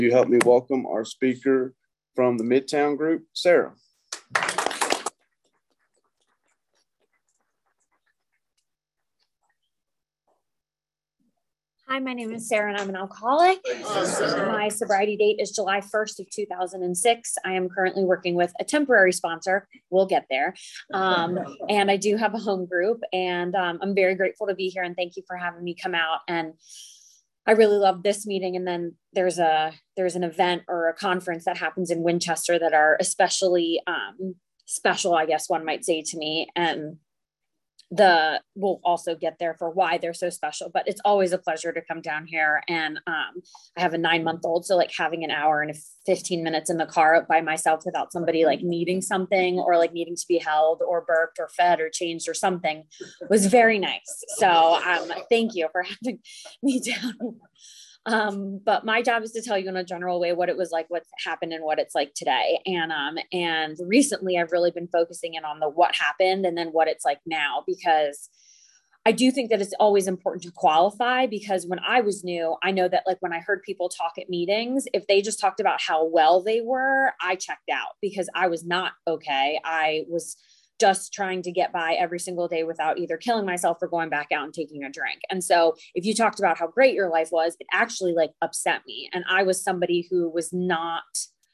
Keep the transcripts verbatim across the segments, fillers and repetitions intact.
You help me welcome our speaker from the Midtown Group, Sarah. Hi, my name is Sarah and I'm an alcoholic. Um, my sobriety date is July first of two thousand six. I am currently working with a temporary sponsor. We'll get there. Um, and I do have a home group, and um, I'm very grateful to be here, and thank you for having me come out. And I really love this meeting. And then there's a, there's an event or a conference that happens in Winchester that are especially um, special, I guess one might say to me. And the we'll also get there for why they're so special, but it's always a pleasure to come down here. And um, I have a nine month old. So like having an hour and fifteen minutes in the car by myself without somebody like needing something or like needing to be held or burped or fed or changed or something was very nice. So um, thank you for having me down. Um, but my job is to tell you in a general way what it was like, what's happened and what it's like today. And, um, and recently I've really been focusing in on the, what happened and then what it's like now, because I do think that it's always important to qualify, because when I was new, I know that like when I heard people talk at meetings, if they just talked about how well they were, I checked out because I was not okay. I was just trying to get by every single day without either killing myself or going back out and taking a drink. And so if you talked about how great your life was, it actually like upset me. And I was somebody who was not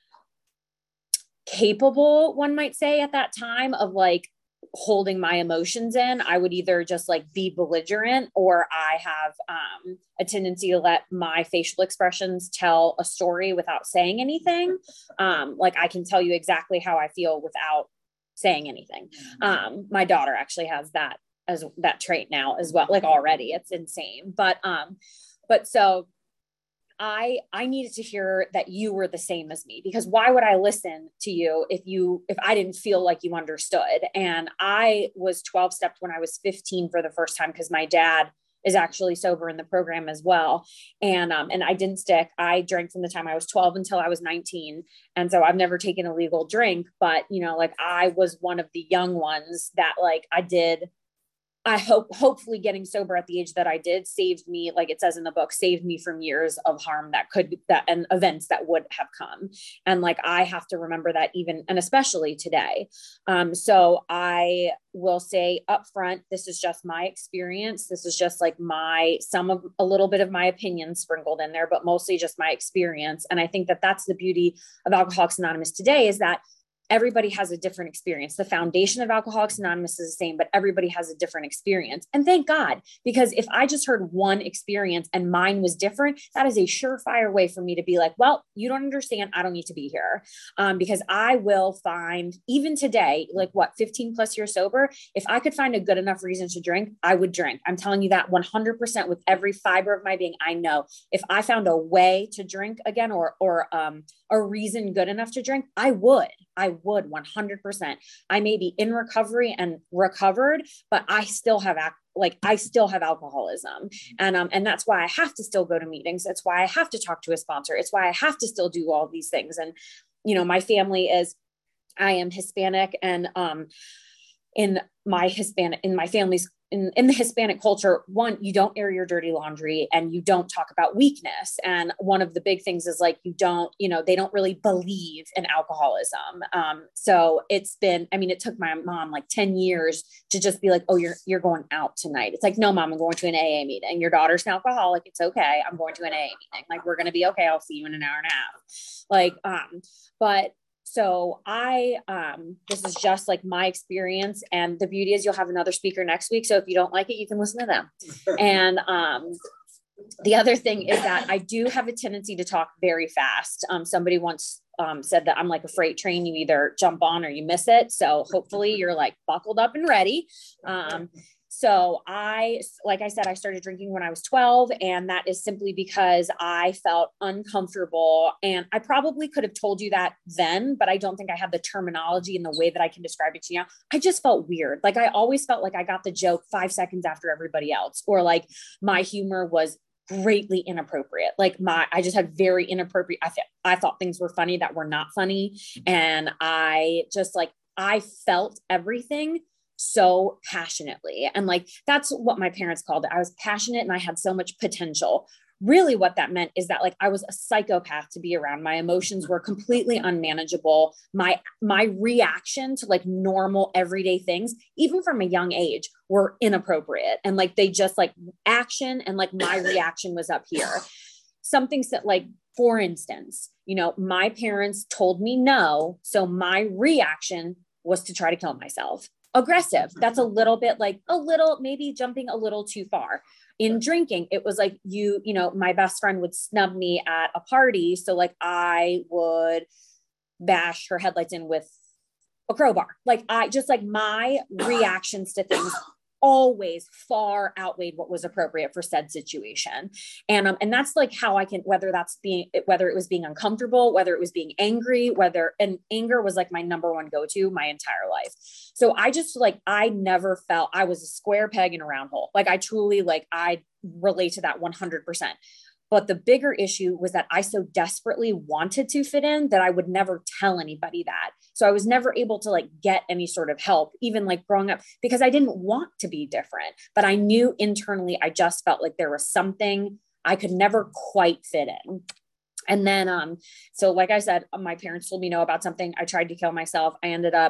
capable, one might say at that time, of like holding my emotions in. I would either just like be belligerent, or I have um, a tendency to let my facial expressions tell a story without saying anything. Um, like I can tell you exactly how I feel without saying anything. Um, my daughter actually has that as that trait now as well. Like already it's insane. But, um, but so I, I needed to hear that you were the same as me, because why would I listen to you if you, if I didn't feel like you understood? And I was twelve stepped when I was fifteen for the first time, because my dad is actually sober in the program as well. And, um, and I didn't stick. I drank from the time I was twelve until I was nineteen. And so I've never taken a legal drink, but you know, like I was one of the young ones that like I did. I hope, hopefully getting sober at the age that I did saved me, like it says in the book, saved me from years of harm that could, that and events that would have come. And like, I have to remember that even, and especially today. Um, so I will say up front, this is just my experience. This is just like my, some of a little bit of my opinion sprinkled in there, but mostly just my experience. And I think that that's the beauty of Alcoholics Anonymous today, is that everybody has a different experience. The foundation of Alcoholics Anonymous is the same, but everybody has a different experience. And thank God, because if I just heard one experience and mine was different, that is a surefire way for me to be like, well, you don't understand. I don't need to be here. Um, because I will find, even today, like what, fifteen plus years sober, if I could find a good enough reason to drink, I would drink. I'm telling you that one hundred percent with every fiber of my being. I know if I found a way to drink again, or, or, um, a reason good enough to drink, I would. I would one hundred percent. I may be in recovery and recovered, but I still have like, I still have alcoholism. And, um, and that's why I have to still go to meetings. That's why I have to talk to a sponsor. It's why I have to still do all these things. And, you know, my family is, I am Hispanic, and, um, in my Hispanic, in my family's In, in the Hispanic culture, one, you don't air your dirty laundry and you don't talk about weakness. And one of the big things is like, you don't, you know, they don't really believe in alcoholism. Um, so it's been, I mean, it took my mom like ten years to just be like, oh, you're, you're going out tonight. It's like, no, mom, I'm going to an A A meeting. Your daughter's an alcoholic. It's okay. I'm going to an A A meeting. Like, we're going to be okay. I'll see you in an hour and a half. Like, um, but So I, um, this is just like my experience, and the beauty is you'll have another speaker next week. So if you don't like it, you can listen to them. And, um, the other thing is that I do have a tendency to talk very fast. Um, somebody once, um, said that I'm like a freight train. You either jump on or you miss it. So hopefully you're like buckled up and ready. Um, So I, like I said, I started drinking when I was twelve, and that is simply because I felt uncomfortable. And I probably could have told you that then, but I don't think I have the terminology in the way that I can describe it to you now. I just felt weird. Like I always felt like I got the joke five seconds after everybody else, or like my humor was greatly inappropriate. Like my, I just had very inappropriate, I, th- I thought things were funny that were not funny. And I just like, I felt everything so passionately. And like, that's what my parents called it. I was passionate and I had so much potential. really what that meant is that like I was a psychopath to be around. My emotions were completely unmanageable. My my reaction to like normal everyday things, even from a young age, were inappropriate. And like they just like action and like my reaction was up here. Something that like, for instance, you know, my parents told me no. So my reaction was to try to kill myself. Aggressive. That's a little bit like a little, maybe jumping a little too far. In drinking, it was like you, you know, my best friend would snub me at a party. So like I would bash her headlights in with a crowbar. Like I just like my reactions to things always far outweighed what was appropriate for said situation. And, um, and that's like how I can, whether that's being, whether it was being uncomfortable, whether it was being angry, whether, and anger was like my number one go-to my entire life. So I just like, I never felt I was a square peg in a round hole. Like I truly, like, I relate to that one hundred percent. But the bigger issue was that I so desperately wanted to fit in that I would never tell anybody that. So I was never able to like get any sort of help, even like growing up, because I didn't want to be different, but I knew internally, I just felt like there was something I could never quite fit in. And then, um, so like I said, my parents told me no about something. I tried to kill myself. I ended up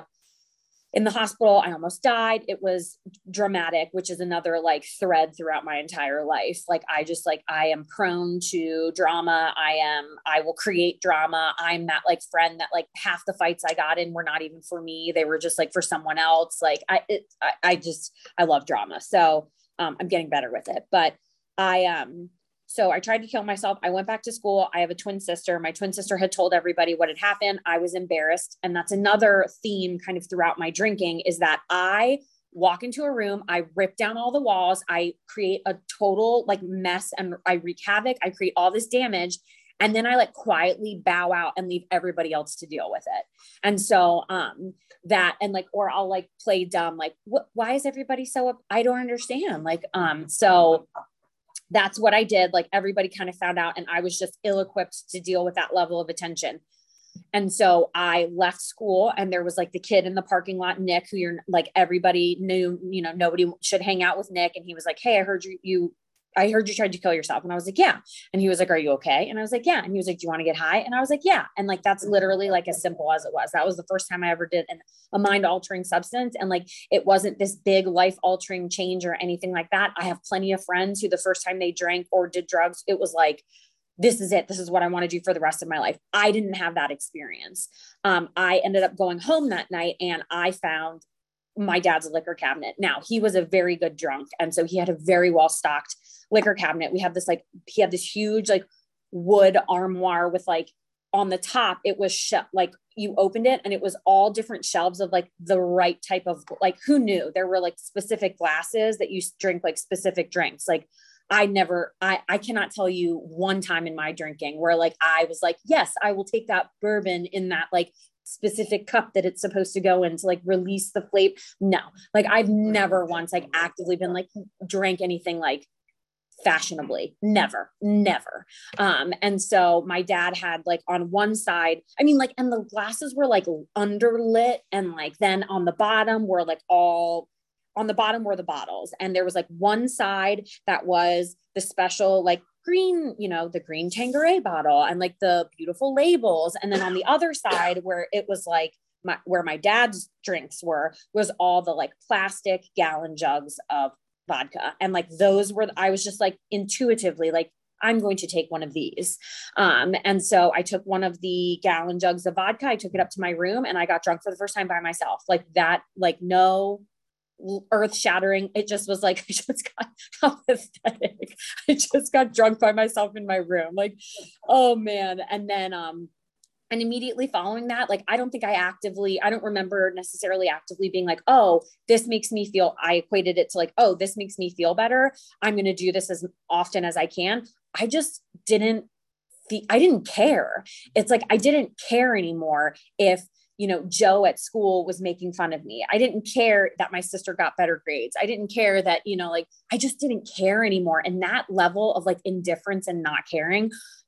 in the hospital. I almost died. It was dramatic, which is another like thread throughout my entire life. Like, I just like, I am prone to drama. I am, I will create drama. I'm that like friend that like half the fights I got in were not even for me. They were just like for someone else. Like I, it, I, I just, I love drama. So um, I'm getting better with it, but I, um, So I tried to kill myself. I went back to school. I have a twin sister. My twin sister had told everybody what had happened. I was embarrassed. And that's another theme kind of throughout my drinking, is that I walk into a room, I rip down all the walls, I create a total like mess, and I wreak havoc. I create all this damage. And then I like quietly bow out and leave everybody else to deal with it. And so, um, that, and like, or I'll like play dumb, like, what, why is everybody so, up? I don't understand. Like, um, so that's what I did. Like everybody kind of found out, and I was just ill-equipped to deal with that level of attention. And so I left school, and there was like the kid in the parking lot, Nick, who you're like, everybody knew, you know, nobody should hang out with Nick. And he was like, hey, I heard you, you, I heard you tried to kill yourself. And I was like, yeah. And he was like, are you okay? And I was like, yeah. And he was like, do you want to get high? And I was like, yeah. And like, that's literally like as simple as it was. That was the first time I ever did an, a mind altering substance. And like, it wasn't this big life altering change or anything like that. I have plenty of friends who the first time they drank or did drugs, it was like, this is it. This is what I want to do for the rest of my life. I didn't have that experience. Um, I ended up going home that night, and I found my dad's liquor cabinet. Now, he was a very good drunk. And so he had a very well stocked liquor cabinet. We had this, like, he had this huge, like, wood armoire with like on the top, it was sh- like you opened it and it was all different shelves of like the right type of, like, who knew there were like specific glasses that you drink like specific drinks. Like I never, I, I cannot tell you one time in my drinking where like, I was like, yes, I will take that bourbon in that like specific cup that it's supposed to go in to like release the flavor. No, like I've never once like actively been like drank anything like fashionably. Never, never. Um, and so my dad had like on one side, I mean, like, and the glasses were like underlit, and like then on the bottom were like all on the bottom were the bottles. And there was like one side that was the special, like green, you know, the green Tanqueray bottle and like the beautiful labels. And then on the other side where it was like my, where my dad's drinks were, was all the like plastic gallon jugs of vodka. And like, those were, I was just like intuitively like, I'm going to take one of these. Um, and so I took one of the gallon jugs of vodka. I took it up to my room and I got drunk for the first time by myself. Like that, like no earth shattering. It just was like, I just got how pathetic. I just got drunk by myself in my room. Like, oh man. And then, um, and immediately following that, like, I don't think I actively, I don't remember necessarily actively being like, oh, this makes me feel, I equated it to like, oh, this makes me feel better. I'm going to do this as often as I can. I just didn't, feel, I didn't care. It's like, I didn't care anymore if, you know, Joe at school was making fun of me. I didn't care that my sister got better grades. I didn't care that, you know, like, I just didn't care anymore. And that level of like indifference and not caring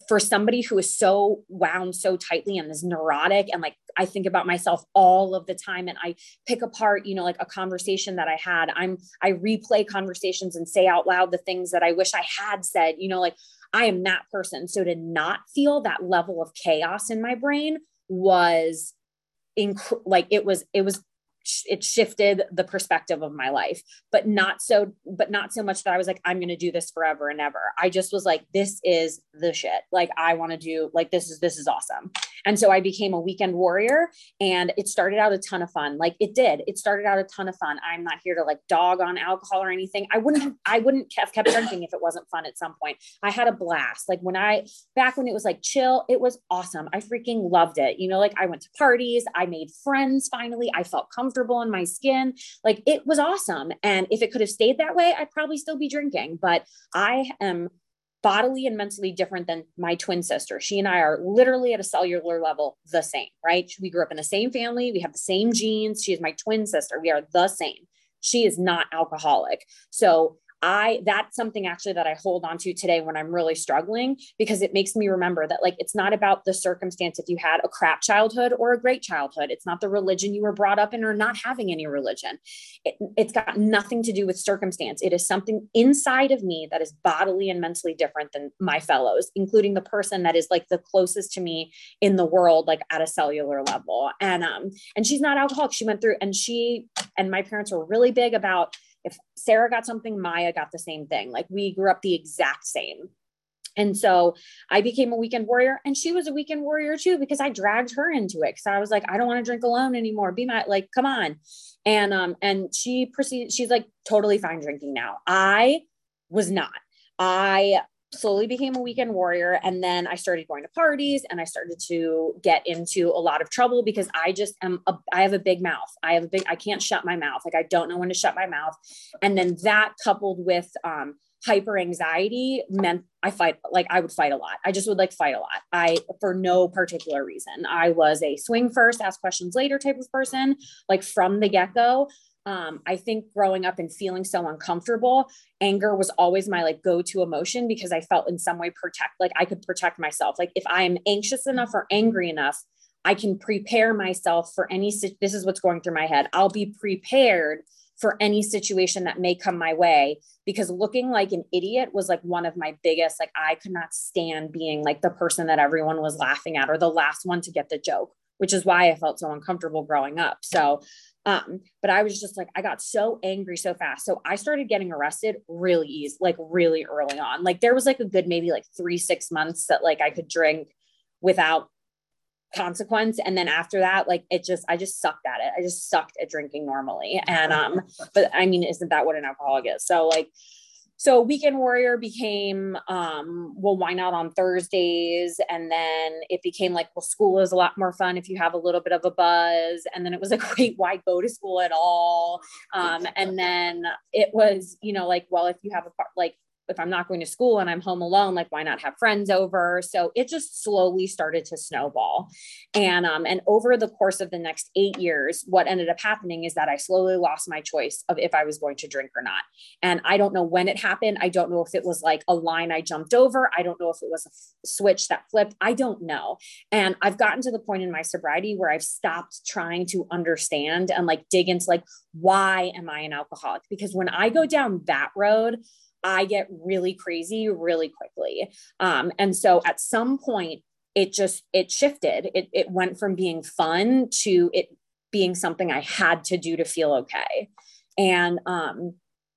for somebody who is so wound so tightly and is neurotic, and like, I think about myself all of the time, and I pick apart, you know, like a conversation that I had, I'm, I replay conversations and say out loud the things that I wish I had said, you know, like I am that person. So to not feel that level of chaos in my brain was inc- like, it was, it was it shifted the perspective of my life, but not so, but not so much that I was like, I'm going to do this forever and ever. I just was like, this is the shit. Like, I want to do like, this is, this is awesome. And so I became a weekend warrior, and it started out a ton of fun. Like it did, it started out a ton of fun. I'm not here to like dog on alcohol or anything. I wouldn't have, I wouldn't have kept drinking if it wasn't fun at some point. I had a blast. Like when I, back when it was like chill, it was awesome. I freaking loved it. You know, like I went to parties, I made friends. Finally, I felt comfortable in my skin. Like it was awesome. And if it could have stayed that way, I'd probably still be drinking, but I am bodily and mentally different than my twin sister. She and I are literally at a cellular level the same, right? We grew up in the same family. We have the same genes. She is my twin sister. We are the same. She is not alcoholic. So I, that's something actually that I hold on to today when I'm really struggling, because it makes me remember that like, it's not about the circumstance. If you had a crap childhood or a great childhood, it's not the religion you were brought up in or not having any religion. It, it's got nothing to do with circumstance. It is something inside of me that is bodily and mentally different than my fellows, including the person that is like the closest to me in the world, like at a cellular level. And, um, and she's not alcoholic. She went through, and she, and my parents were really big about, if Sarah got something, Maya got the same thing. Like we grew up the exact same. And so I became a weekend warrior, and she was a weekend warrior too, because I dragged her into it. Cause I was like, I don't want to drink alone anymore. Be my, like, come on. And, um, and she proceeded, she's like totally fine drinking now. I was not. I slowly became a weekend warrior. And then I started going to parties, and I started to get into a lot of trouble because I just am, a, I have a big mouth. I have a big, I can't shut my mouth. Like I don't know when to shut my mouth. And then that coupled with, um, hyper anxiety meant I fight, like I would fight a lot. I just would like fight a lot. I, for no particular reason. I was a swing first, ask questions later type of person, like from the get go. Um, I think growing up and feeling so uncomfortable, anger was always my like go-to emotion, because I felt in some way protect, like I could protect myself. Like if I am anxious enough or angry enough, I can prepare myself for any, this is what's going through my head. I'll be prepared for any situation that may come my way, because looking like an idiot was like one of my biggest, like I could not stand being like the person that everyone was laughing at or the last one to get the joke, which is why I felt so uncomfortable growing up. So Um, but I was just like, I got so angry so fast. So I started getting arrested really easy, like really early on. Like there was like a good, maybe like three, six months that like I could drink without consequence. And then after that, like it just, I just sucked at it. I just sucked at drinking normally. And, um, but I mean, isn't that what an alcoholic is? So like, So weekend warrior became, um, well, why not on Thursdays? And then it became like, well, school is a lot more fun if you have a little bit of a buzz. And then it was like, wait, why go to school at all? Um, and then it was, you know, like, well, if you have a part, like, if I'm not going to school and I'm home alone, like why not have friends over? So it just slowly started to snowball. And, um, and over the course of the next eight years, what ended up happening is that I slowly lost my choice of if I was going to drink or not. And I don't know when it happened. I don't know if it was like a line I jumped over. I don't know if it was a f- switch that flipped. I don't know. And I've gotten to the point in my sobriety where I've stopped trying to understand and like dig into like, why am I an alcoholic? Because when I go down that road, I get really crazy really quickly. Um, and so at some point it just, it shifted. It, it went from being fun to it being something I had to do to feel okay. And, um,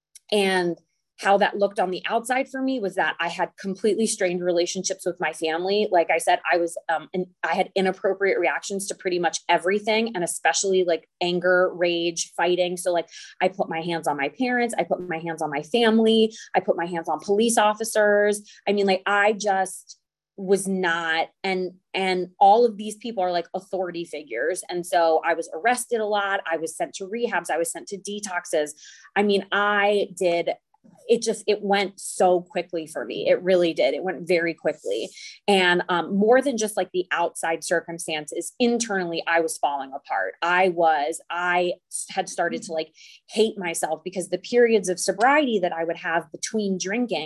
and how that looked on the outside for me was that I had completely strained relationships with my family. Like I said, I was, um, and I had inappropriate reactions to pretty much everything, and especially like anger, rage, fighting. So like I put my hands on my parents, I put my hands on my family, I put my hands on police officers. I mean, like I just was not, and, and all of these people are like authority figures. And so I was arrested a lot. I was sent to rehabs. I was sent to detoxes. I mean, I did it just, it went so quickly for me. It really did. It went very quickly. And um, more than just like the outside circumstances, internally, I was falling apart. I was, I had started to like hate myself because the periods of sobriety that I would have between drinking,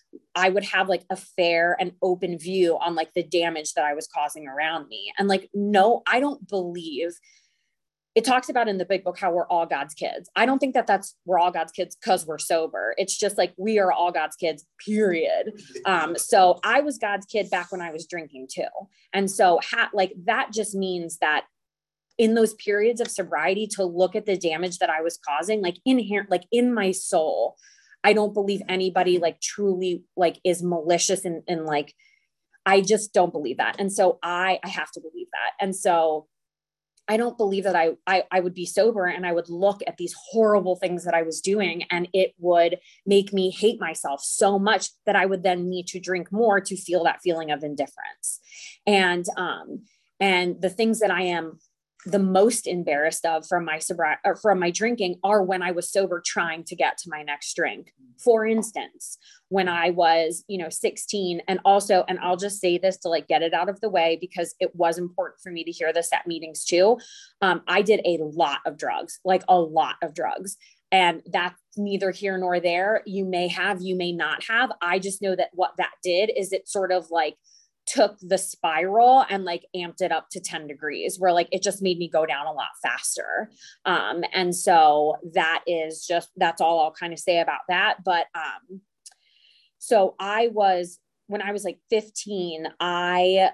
I would have like a fair and open view on like the damage that I was causing around me. And like, no, I don't believe it talks about in the big book how we're all God's kids. I don't think that that's we're all God's kids because we're sober. It's just like we are all God's kids, period. Um, so I was God's kid back when I was drinking too. And so ha- like that just means that in those periods of sobriety to look at the damage that I was causing, like inherent, like in my soul, I don't believe anybody like truly like is malicious and, and like, I just don't believe that. And so I, I have to believe that. And so I don't believe that I, I, I would be sober and I would look at these horrible things that I was doing and it would make me hate myself so much that I would then need to drink more to feel that feeling of indifference. And, um, and the things that I am the most embarrassed of from my sobriety or from my drinking are when I was sober trying to get to my next drink. For instance, when I was, you know, sixteen, and also, and I'll just say this to like get it out of the way because it was important for me to hear this at meetings too. Um, I did a lot of drugs, like a lot of drugs. And that's neither here nor there. You may have, you may not have. I just know that what that did is it sort of like took the spiral and like amped it up to ten degrees where like, it just made me go down a lot faster. Um, and so that is just, that's all I'll kind of say about that. But, um, so I was, when I was like fifteen, I,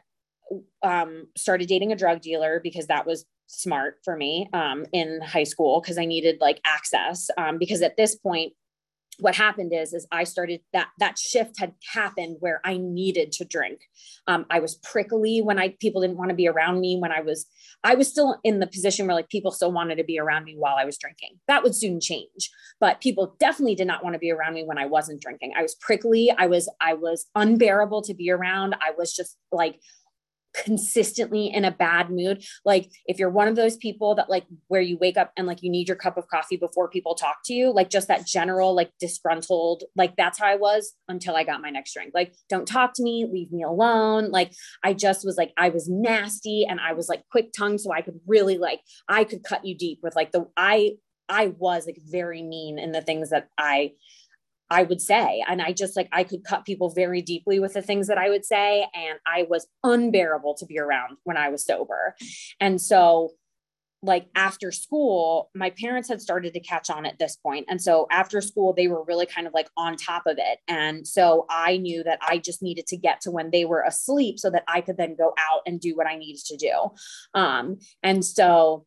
um, started dating a drug dealer because that was smart for me, um, in high school. Cause I needed like access, um, because at this point, what happened is, is I started that, that shift had happened where I needed to drink. Um, I was prickly when I, people didn't want to be around me when I was, I was still in the position where like people still wanted to be around me while I was drinking. That would soon change, but people definitely did not want to be around me when I wasn't drinking. I was prickly. I was, I was unbearable to be around. I was just like, consistently in a bad mood. Like if you're one of those people that like where you wake up and like you need your cup of coffee before people talk to you, like just that general like disgruntled, like that's how I was until I got my next drink. Like don't talk to me, leave me alone. Like I just was like I was nasty and I was like quick tongued, so I could really like I could cut you deep with like the I I was like very mean in the things that I I would say. And I just like, I could cut people very deeply with the things that I would say. And I was unbearable to be around when I was sober. And so like after school, my parents had started to catch on at this point. And so after school, they were really kind of like on top of it. And so I knew that I just needed to get to when they were asleep so that I could then go out and do what I needed to do. Um, and so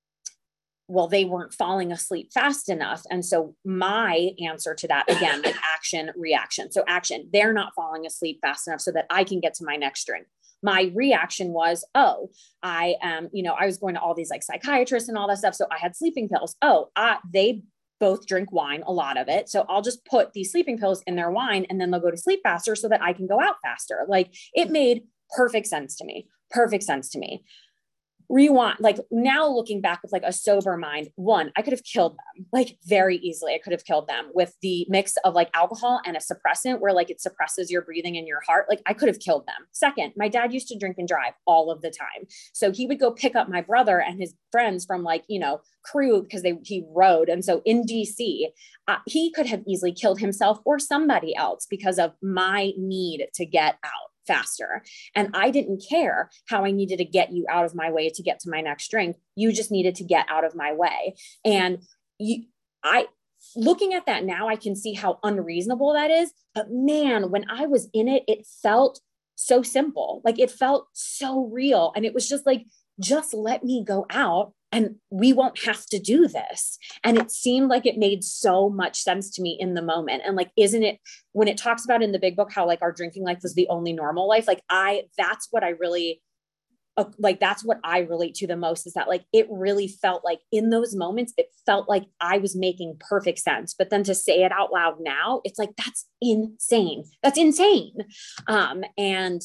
well, they weren't falling asleep fast enough. And so my answer to that, again, like action, reaction. So action, they're not falling asleep fast enough so that I can get to my next drink. My reaction was, oh, I am, um, you know, I was going to all these like psychiatrists and all that stuff. So I had sleeping pills. Oh, uh, they both drink wine, a lot of it. So I'll just put these sleeping pills in their wine and then they'll go to sleep faster so that I can go out faster. Like it made perfect sense to me. Perfect sense to me. Rewind, like now looking back with like a sober mind, one, I could have killed them like very easily. I could have killed them with the mix of like alcohol and a suppressant where like it suppresses your breathing and your heart. Like I could have killed them. Second, my dad used to drink and drive all of the time. So he would go pick up my brother and his friends from like, you know, crew because they, he rode. And so in D C, uh, he could have easily killed himself or somebody else because of my need to get out faster. And I didn't care how I needed to get you out of my way to get to my next drink. You just needed to get out of my way. And you, I, looking at that now, I can see how unreasonable that is. But man, when I was in it, it felt so simple. Like it felt so real. And it was just like, just let me go out and we won't have to do this. And it seemed like it made so much sense to me in the moment. And like, isn't it, when it talks about in the big book, how like our drinking life was the only normal life, like I, that's what I really, uh, like, that's what I relate to the most is that like, it really felt like in those moments, it felt like I was making perfect sense. But then to say it out loud now, it's like, that's insane. That's insane. Um, and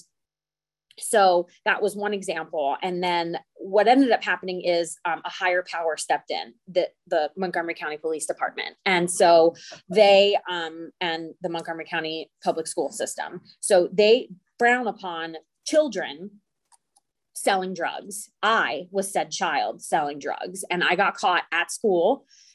So that was one example. And then what ended up happening is um, a higher power stepped in, the, the Montgomery County Police Department. And so they, um, and the Montgomery County public school system. So they frown upon children selling drugs. I was said child selling drugs and I got caught at school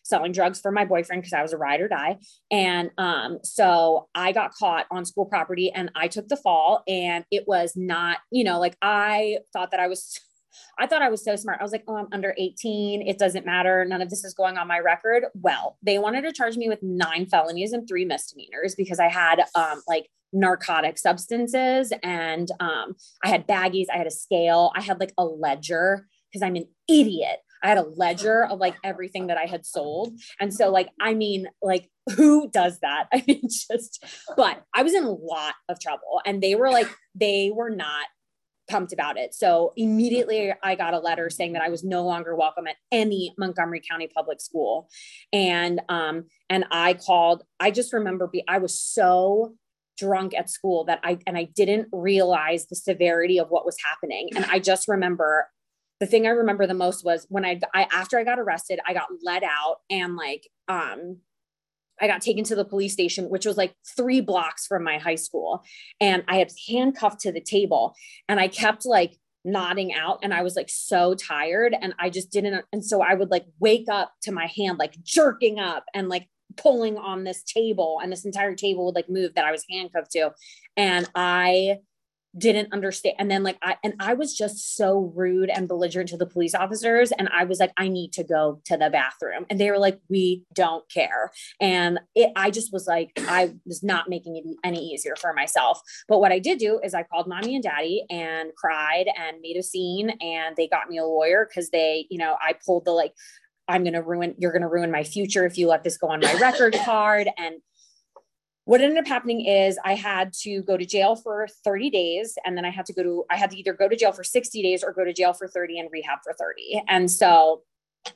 selling drugs for my boyfriend because I was a ride or die. And um, so I got caught on school property and I took the fall, and it was not, you know, like I thought that I was I thought I was so smart. I was like, oh, I'm under eighteen. It doesn't matter. None of this is going on my record. Well, they wanted to charge me with nine felonies and three misdemeanors because I had um, like narcotic substances, and um, I had baggies. I had a scale. I had like a ledger because I'm an idiot. I had a ledger of like everything that I had sold. And so like, I mean, like who does that? I mean, just, but I was in a lot of trouble, and they were like, they were not pumped about it. So immediately I got a letter saying that I was no longer welcome at any Montgomery County public school. And, um, and I called, I just remember be, I was so drunk at school that I, and I didn't realize the severity of what was happening. And I just remember the thing I remember the most was when I, I, after I got arrested, I got let out, and like, um, I got taken to the police station, which was like three blocks from my high school. And I had handcuffed to the table, and I kept like nodding out, and I was like so tired, and I just didn't. And so I would like wake up to my hand, like jerking up and like pulling on this table, and this entire table would like move that I was handcuffed to. And I didn't understand. And then like, I, and I was just so rude and belligerent to the police officers. And I was like, I need to go to the bathroom. And they were like, we don't care. And it, I just was like, I was not making it any easier for myself. But what I did do is I called mommy and daddy and cried and made a scene, and they got me a lawyer. Cause they, you know, I pulled the, like, I'm going to ruin, you're going to ruin my future if you let this go on my record card. And what ended up happening is I had to go to jail for thirty days. And then I had to go to, I had to either go to jail for sixty days or go to jail for thirty and rehab for thirty. And so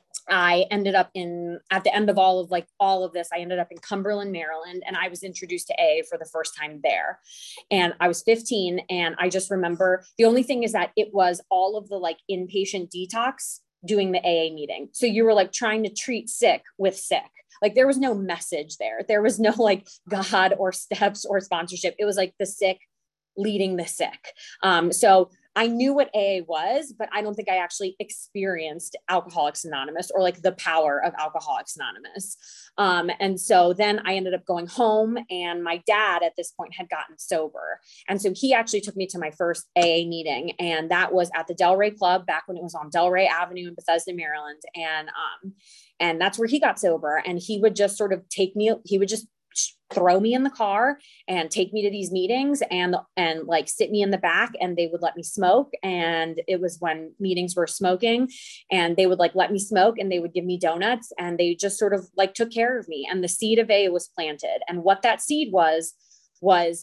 I ended up in, at the end of all of like all of this, I ended up in Cumberland, Maryland, and I was introduced to A A for the first time there. And I was fifteen. And I just remember the only thing is that it was all of the like inpatient detox doing the A A meeting. So you were like trying to treat sick with sick. Like there was no message there. There was no like God or steps or sponsorship. It was like the sick leading the sick. Um, so I knew what A A was, but I don't think I actually experienced Alcoholics Anonymous or like the power of Alcoholics Anonymous. Um, and so then I ended up going home, and my dad at this point had gotten sober. And so he actually took me to my first A A meeting, and that was at the Delray Club back when it was on Delray Avenue in Bethesda, Maryland. And, um, and that's where he got sober. And he would just sort of take me, he would just throw me in the car and take me to these meetings and, and like sit me in the back, and they would let me smoke. And it was when meetings were smoking, and they would like let me smoke, and they would give me donuts, and they just sort of like took care of me. And the seed of A A was planted. And what that seed was, was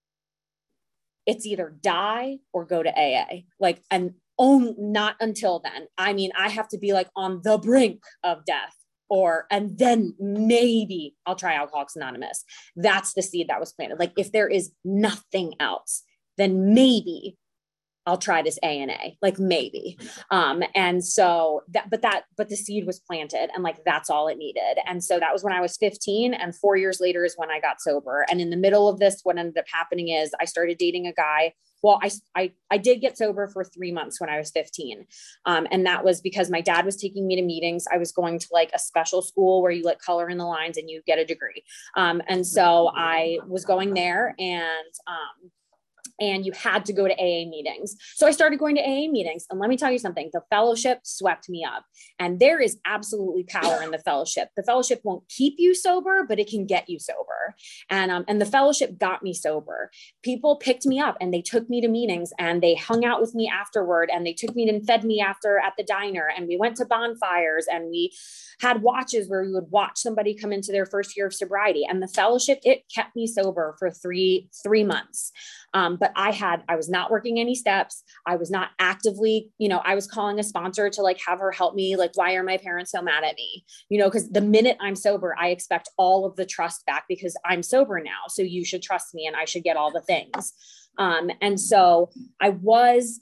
it's either die or go to A A. Like, and oh, not until then. I mean, I have to be like on the brink of death, or, and then maybe I'll try Alcoholics Anonymous. That's the seed that was planted. Like if there is nothing else, then maybe I'll try this A and A, like maybe. Um, and so that, but that, but the seed was planted, and like, that's all it needed. And so that was when I was fifteen, and four years later is when I got sober. And in the middle of this, what ended up happening is I started dating a guy. Well, I, I, I did get sober for three months when I was fifteen. Um, and that was because my dad was taking me to meetings. I was going to like a special school where you like color in the lines and you get a degree. Um, and so I was going there, and, um, and you had to go to A A meetings. So I started going to A A meetings, and let me tell you something, the fellowship swept me up, and there is absolutely power in the fellowship. The fellowship won't keep you sober, but it can get you sober. And, um, and the fellowship got me sober. People picked me up, and they took me to meetings, and they hung out with me afterward, and they took me and fed me after at the diner. And we went to bonfires, and we had watches where we would watch somebody come into their first year of sobriety. And the fellowship, it kept me sober for three, three months. Um, but I had, I was not working any steps. I was not actively, you know, I was calling a sponsor to like have her help me. Like, why are my parents so mad at me? You know, because the minute I'm sober, I expect all of the trust back because I'm sober now. So you should trust me, and I should get all the things. Um, and so I was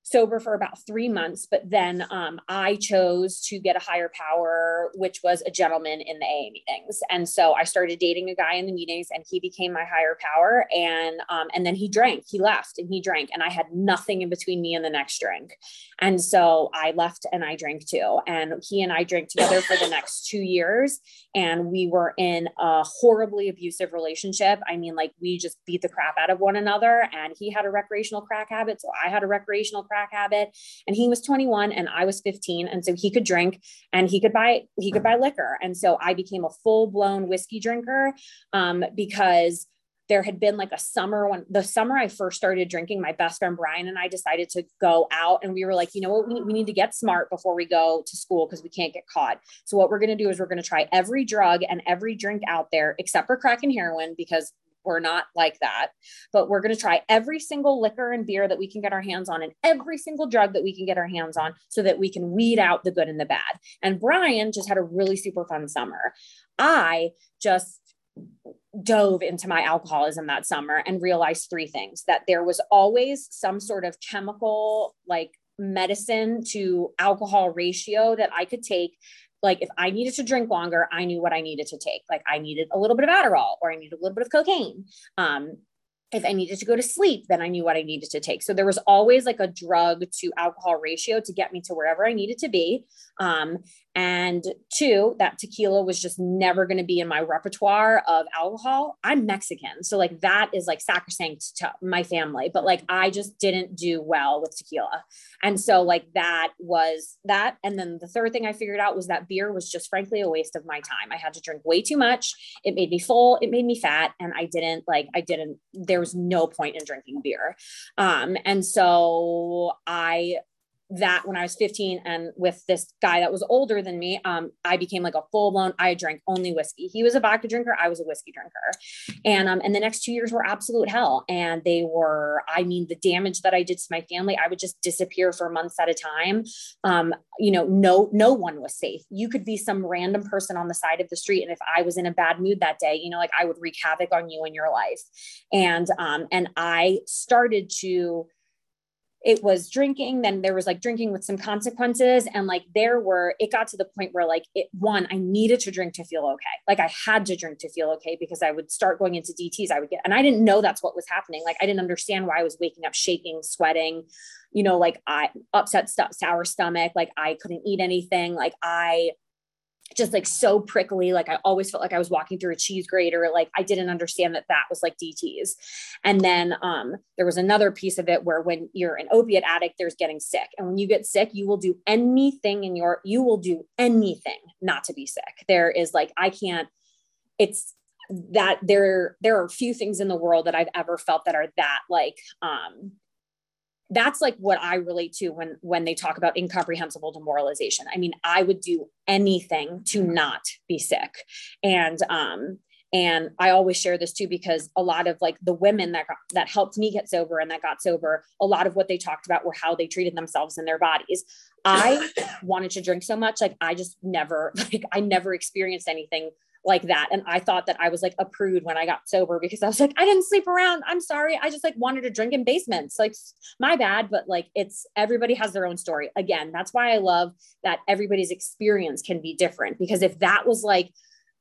sober for about three months, but then um, I chose to get a higher power, which was a gentleman in the A A meetings. And so I started dating a guy in the meetings, and he became my higher power. And, um, and then he drank, he left and he drank, and I had nothing in between me and the next drink. And so I left and I drank too. And he and I drank together for the next two years. And we were in a horribly abusive relationship. I mean, like, we just beat the crap out of one another, and he had a recreational crack habit. So I had a recreational crack habit, and he was twenty-one and I was fifteen. And so he could drink and he could buy, he could buy liquor. And so I became a full blown whiskey drinker, um, because there had been like a summer when the summer I first started drinking, my best friend Brian and I decided to go out, and we were like, you know what, we, we need to get smart before we go to school, because we can't get caught. So what we're going to do is we're going to try every drug and every drink out there, except for crack and heroin, because we're not like that, but we're going to try every single liquor and beer that we can get our hands on, and every single drug that we can get our hands on, so that we can weed out the good and the bad. And Brian just had a really super fun summer. I just dove into my alcoholism that summer and realized three things: that there was always some sort of chemical, like medicine to alcohol ratio that I could take. Like, if I needed to drink longer, I knew what I needed to take. Like, I needed a little bit of Adderall, or I needed a little bit of cocaine. Um, if I needed to go to sleep, then I knew what I needed to take. So there was always like a drug to alcohol ratio to get me to wherever I needed to be. Um, and two, that tequila was just never going to be in my repertoire of alcohol. I'm Mexican, so like that is like sacrosanct to my family, but like I just didn't do well with tequila. And so like that was that. And then the third thing I figured out was that beer was just frankly a waste of my time. I had to drink way too much. It made me full. It made me fat. And I didn't like, I didn't, there was no point in drinking beer. Um, and so I that when I was fifteen, and with this guy that was older than me, um, I became like a full blown, I drank only whiskey. He was a vodka drinker. I was a whiskey drinker. And, um, and the next two years were absolute hell. And they were, I mean, the damage that I did to my family, I would just disappear for months at a time. Um, you know, no, no one was safe. You could be some random person on the side of the street, and if I was in a bad mood that day, you know, like I would wreak havoc on you and your life. And, um, and I started to, it was drinking, then there was like drinking with some consequences. And like, there were, it got to the point where like it, one, I needed to drink to feel okay. Like I had to drink to feel okay, because I would start going into D Ts. I would get, and I didn't know that's what was happening. Like, I didn't understand why I was waking up, shaking, sweating, you know, like I upset stuff, sour stomach. Like I couldn't eat anything. Like I just like so prickly. Like I always felt like I was walking through a cheese grater. Like I didn't understand that that was like D Ts. And then um, there was another piece of it where when you're an opiate addict, there's getting sick. And when you get sick, you will do anything in your, you will do anything not to be sick. There is like, I can't, it's that there, there are few things in the world that I've ever felt that are that like, um, that's like what I relate to when, when they talk about incomprehensible demoralization. I mean, I would do anything to not be sick. And, um, and I always share this too, because a lot of like the women that got, that helped me get sober and that got sober, a lot of what they talked about were how they treated themselves and their bodies. I wanted to drink so much. Like I just never, like I never experienced anything like that. And I thought that I was like a prude when I got sober, because I was like, I didn't sleep around. I'm sorry. I just like wanted to drink in basements. Like my bad. But like, it's, everybody has their own story. Again, that's why I love that everybody's experience can be different, because if that was like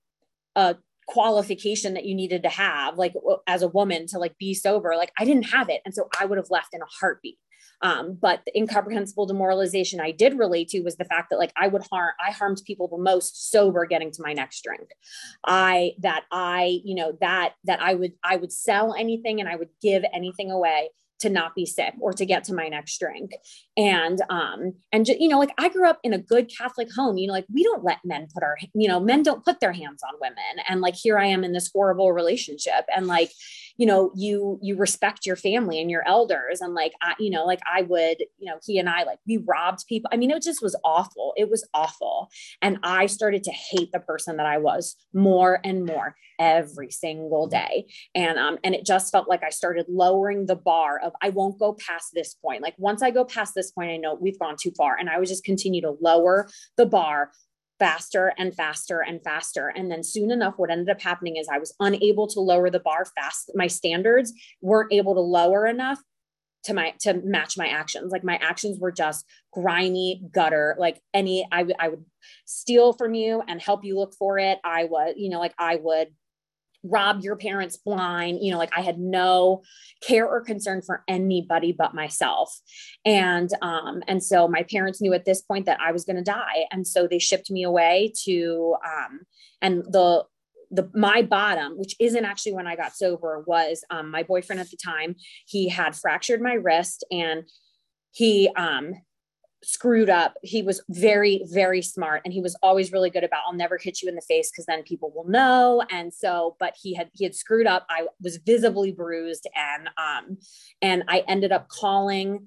a qualification that you needed to have, like as a woman to like be sober, like I didn't have it. And so I would have left in a heartbeat. Um, but the incomprehensible demoralization I did relate to was the fact that like I would harm, I harmed people the most sober getting to my next drink. I, that I, you know, that, that I would, I would sell anything and I would give anything away to not be sick or to get to my next drink. And, um, and, you know, like I grew up in a good Catholic home, you know, like we don't let men put our, you know, men don't put their hands on women. And like, here I am in this horrible relationship. And like, you know, you, you respect your family and your elders. And like, I, you know, like I would, you know, he and I, like we robbed people. I mean, it just was awful. It was awful. And I started to hate the person that I was more and more every single day. And, um, and it just felt like I started lowering the bar of, I won't go past this point. Like once I go past this point, I know we've gone too far. And I would just continue to lower the bar faster and faster and faster. And then soon enough, what ended up happening is I was unable to lower the bar fast. My standards weren't able to lower enough to my, to match my actions. Like my actions were just grimy gutter, like any, I would, I would steal from you and help you look for it. I was, you know, like I would rob your parents blind, you know, like I had no care or concern for anybody but myself. And, um, and so my parents knew at this point that I was going to die. And so they shipped me away to, um, and the, the, my bottom, which isn't actually when I got sober, was, um, my boyfriend at the time. He had fractured my wrist, and he, um, screwed up. He was very, very smart. And he was always really good about, I'll never hit you in the face, because then people will know. And so, but he had, he had screwed up. I was visibly bruised, and, um, and I ended up calling,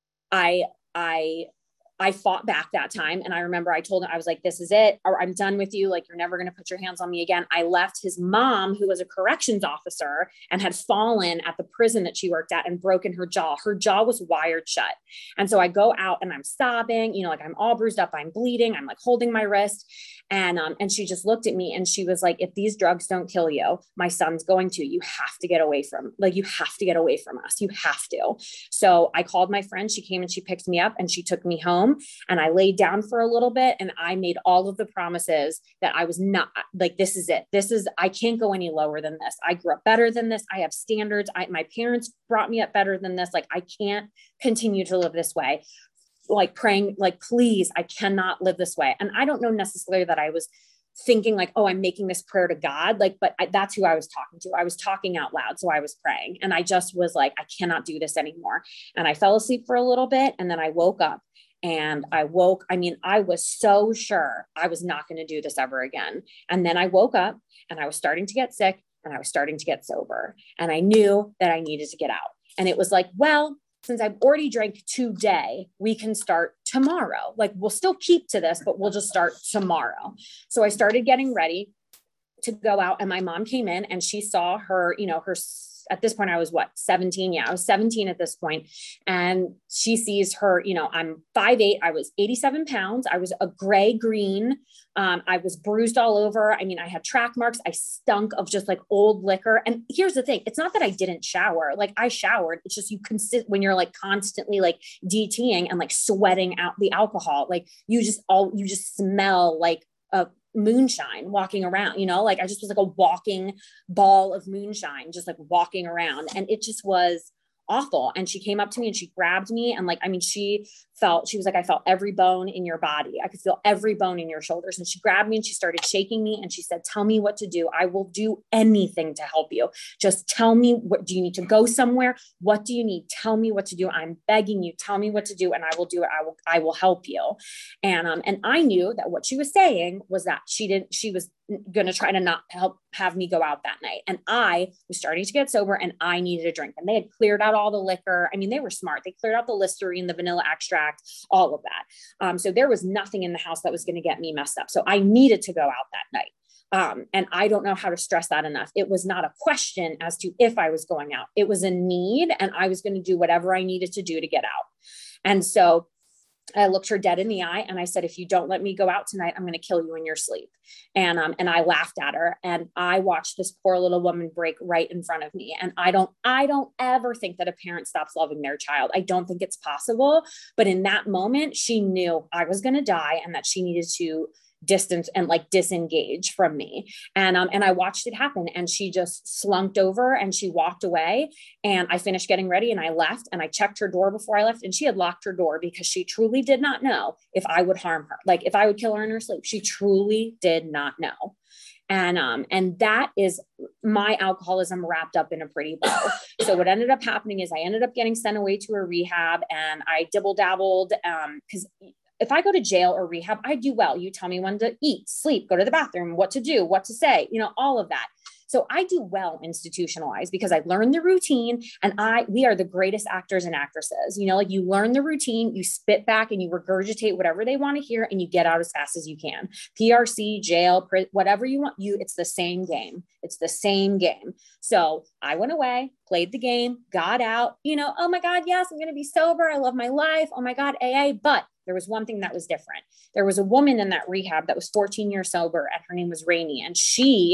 I, I, I fought back that time. And I remember I told him, I was like, this is it, or I'm done with you. Like, you're never going to put your hands on me again. I left his mom, who was a corrections officer and had fallen at the prison that she worked at and broken her jaw. Her jaw was wired shut. And so I go out and I'm sobbing, you know, like I'm all bruised up, I'm bleeding, I'm like holding my wrist. And, um, and she just looked at me and she was like, if these drugs don't kill you, my son's going to, you have to get away from, like, you have to get away from us. You have to. So I called my friend, she came and she picked me up and she took me home, and I laid down for a little bit, and I made all of the promises that I was not like, this is it. This is, I can't go any lower than this. I grew up better than this. I have standards. I, my parents brought me up better than this. Like, I can't continue to live this way. Like praying, like, please, I cannot live this way. And I don't know necessarily that I was thinking like, oh, I'm making this prayer to God. Like, but I, that's who I was talking to. I was talking out loud. So I was praying, and I just was like, I cannot do this anymore. And I fell asleep for a little bit, and then I woke up, and I woke, I mean, I was so sure I was not going to do this ever again. And then I woke up and I was starting to get sick, and I was starting to get sober, and I knew that I needed to get out. And it was like, well, since I've already drank today, we can start tomorrow. Like, we'll still keep to this, but we'll just start tomorrow. So I started getting ready to go out, and my mom came in and she saw her, you know, her, at this point I was what, seventeen. Yeah, I was seventeen at this point. And she sees her, you know, I'm five eight, I was eighty-seven pounds. I was a gray green. Um, I was bruised all over. I mean, I had track marks. I stunk of just like old liquor. And here's the thing. It's not that I didn't shower. Like, I showered. It's just, you consist when you're like constantly like DTing and like sweating out the alcohol, like you just all, you just smell like a moonshine walking around, you know, like I just was like a walking ball of moonshine, just like walking around. And it just was awful. And she came up to me and she grabbed me. And like, I mean, she felt, she was like, I felt every bone in your body. I could feel every bone in your shoulders. And she grabbed me and she started shaking me. And she said, tell me what to do. I will do anything to help you. Just tell me, what do you need to go somewhere? What do you need? Tell me what to do. I'm begging you, tell me what to do. And I will do it. I will, I will help you. And, um, and I knew that what she was saying was that she didn't, she was going to try to not help have me go out that night. And I was starting to get sober, and I needed a drink, and they had cleared out all the liquor. I mean, they were smart. They cleared out the Listerine, the vanilla extract, all of that. Um, so there was nothing in the house that was going to get me messed up. So I needed to go out that night. Um, and I don't know how to stress that enough. It was not a question as to if I was going out. It was a need, and I was going to do whatever I needed to do to get out. And so I looked her dead in the eye and I said, if you don't let me go out tonight, I'm going to kill you in your sleep. And, um, and I laughed at her, and I watched this poor little woman break right in front of me. And I don't, I don't ever think that a parent stops loving their child. I don't think it's possible, but in that moment, she knew I was going to die and that she needed to distance and like disengage from me. And, um, and I watched it happen, and she just slunked over and she walked away, and I finished getting ready and I left, and I checked her door before I left, and she had locked her door because she truly did not know if I would harm her, like if I would kill her in her sleep. She truly did not know. And, um, and that is my alcoholism wrapped up in a pretty bow. So what ended up happening is I ended up getting sent away to a rehab, and I dibble dabbled, um, cause if I go to jail or rehab, I do well. You tell me when to eat, sleep, go to the bathroom, what to do, what to say, you know, all of that. So I do well institutionalized because I learned the routine, and I, we are the greatest actors and actresses, you know, like you learn the routine, you spit back and you regurgitate whatever they want to hear, and you get out as fast as you can. P R C, jail, whatever you want, you, it's the same game. It's the same game. So I went away, played the game, got out, you know, oh my God, yes, I'm going to be sober. I love my life. Oh my God, A A. But there was one thing that was different. There was a woman in that rehab that was fourteen years sober, and her name was Rainey. And she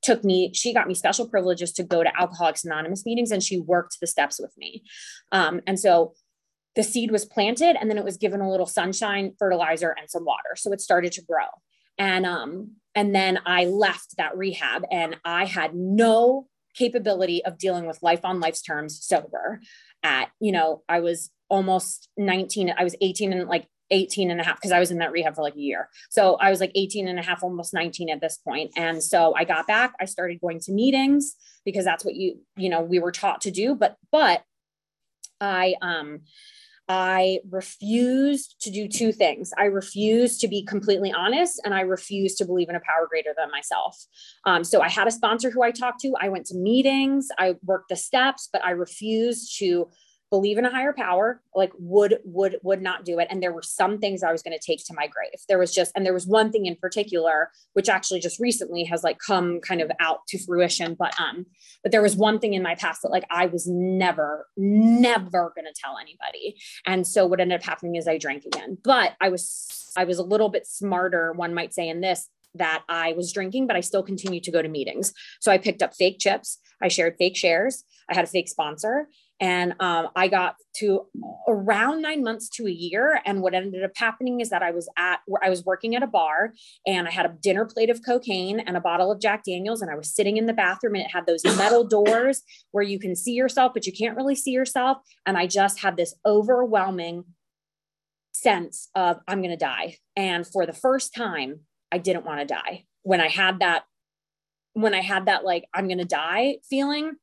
took me, she got me special privileges to go to Alcoholics Anonymous meetings, and she worked the steps with me. Um, and so the seed was planted, and then it was given a little sunshine, fertilizer, and some water. So it started to grow. And, um, and then I left that rehab, and I had no capability of dealing with life on life's terms sober at, you know, I was almost nineteen. I was eighteen and like eighteen and a half, because I was in that rehab for like a year. So I was like eighteen and a half, almost nineteen at this point. And so I got back, I started going to meetings, because that's what you, you know, we were taught to do. But, but I, um, I refused to do two things. I refused to be completely honest, and I refused to believe in a power greater than myself. Um, so I had a sponsor who I talked to. I went to meetings, I worked the steps, but I refused to believe in a higher power, like would, would, would not do it. And there were some things I was going to take to my grave. There was just, and there was one thing in particular, which actually just recently has like come kind of out to fruition. But, um, but there was one thing in my past that like, I was never, never going to tell anybody. And so what ended up happening is I drank again, but I was, I was a little bit smarter, one might say, in this, that I was drinking, but I still continued to go to meetings. So I picked up fake chips. I shared fake shares. I had a fake sponsor. And um, I got to around nine months to a year. And what ended up happening is that I was at, I was working at a bar, and I had a dinner plate of cocaine and a bottle of Jack Daniels. And I was sitting in the bathroom, and it had those metal doors where you can see yourself, but you can't really see yourself. And I just had this overwhelming sense of I'm going to die. And for the first time, I didn't want to die. When I had that, when I had that, like, I'm going to die feeling,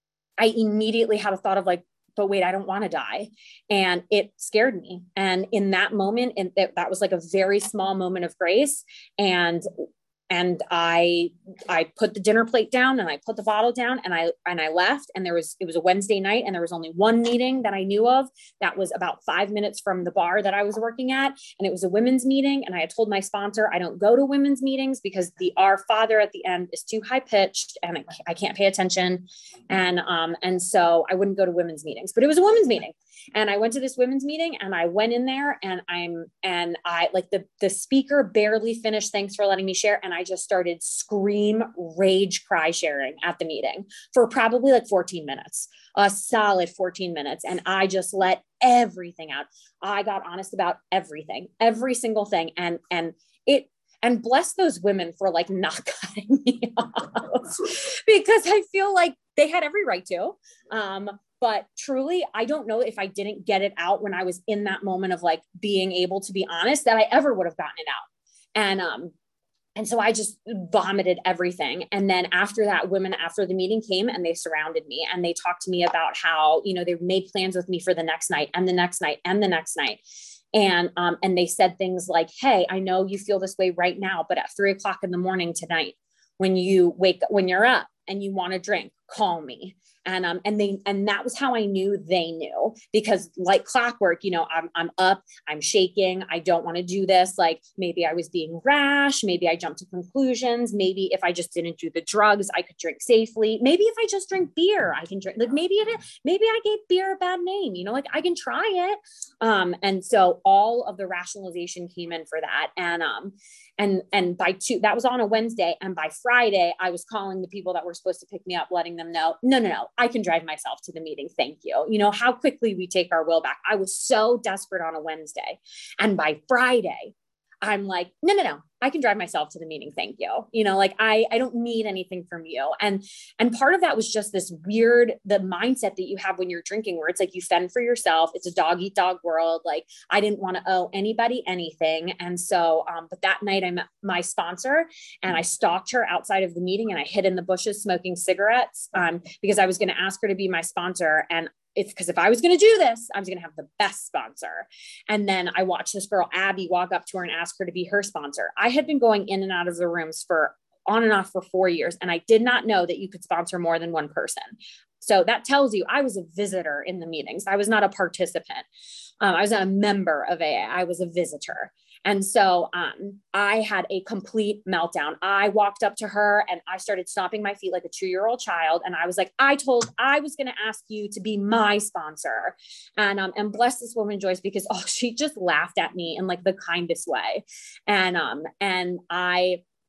I immediately had a thought of like, but wait, I don't want to die. And it scared me. And in that moment, and that, that was like a very small moment of grace. And And I, I put the dinner plate down, and I put the bottle down, and I, and I left. And there was, it was a Wednesday night, and there was only one meeting that I knew of that was about five minutes from the bar that I was working at. And it was a women's meeting. And I had told my sponsor, I don't go to women's meetings because the Our Father at the end is too high pitched, and I, I can't pay attention. And, um, and so I wouldn't go to women's meetings, but it was a women's meeting. And I went to this women's meeting, and I went in there, and I'm, and I like the, the speaker barely finished. Thanks for letting me share. And I just started scream, rage, cry sharing at the meeting for probably like fourteen minutes, a solid fourteen minutes. And I just let everything out. I got honest about everything, every single thing. And, and it, and bless those women for like not cutting me off, because I feel like they had every right to. Um, But truly, I don't know if I didn't get it out when I was in that moment of like being able to be honest, that I ever would have gotten it out. And, um, and so I just vomited everything. And then after that, women after the meeting came, and they surrounded me, and they talked to me about how, you know, they made plans with me for the next night and the next night and the next night. And, um, and they said things like, hey, I know you feel this way right now, but at three o'clock in the morning tonight, when you wake, when you're up and you want to drink, call me. And, um, and they, and that was how I knew they knew, because like clockwork, you know, I'm, I'm up, I'm shaking. I don't want to do this. Like maybe I was being rash. Maybe I jumped to conclusions. Maybe if I just didn't do the drugs, I could drink safely. Maybe if I just drink beer, I can drink, like maybe it, maybe I gave beer a bad name, you know, like I can try it. Um, and so all of the rationalization came in for that. And, um, and, and by two, that was on a Wednesday. And by Friday, I was calling the people that were supposed to pick me up, letting them know, no, no, no, I can drive myself to the meeting. Thank you. You know, how quickly we take our will back. I was so desperate on a Wednesday. And by Friday, I'm like, no, no, no, I can drive myself to the meeting. Thank you. You know, like I, I don't need anything from you. And, and part of that was just this weird, the mindset that you have when you're drinking, where it's like, you fend for yourself. It's a dog eat dog world. Like I didn't want to owe anybody anything. And so, um, but that night I met my sponsor, and I stalked her outside of the meeting, and I hid in the bushes smoking cigarettes, um, because I was going to ask her to be my sponsor. And it's because if I was going to do this, I was going to have the best sponsor. And then I watched this girl, Abby, walk up to her and ask her to be her sponsor. I had been going in and out of the rooms for on and off for four years. And I did not know that you could sponsor more than one person. So that tells you I was a visitor in the meetings. I was not a participant. Um, I was not a member of A A. I was a visitor. And so um, I had a complete meltdown. I walked up to her, and I started stomping my feet like a two-year-old child. And I was like, I told, I was going to ask you to be my sponsor. And, um, and bless this woman, Joyce, because oh, she just laughed at me in like the kindest way. And, um, and I,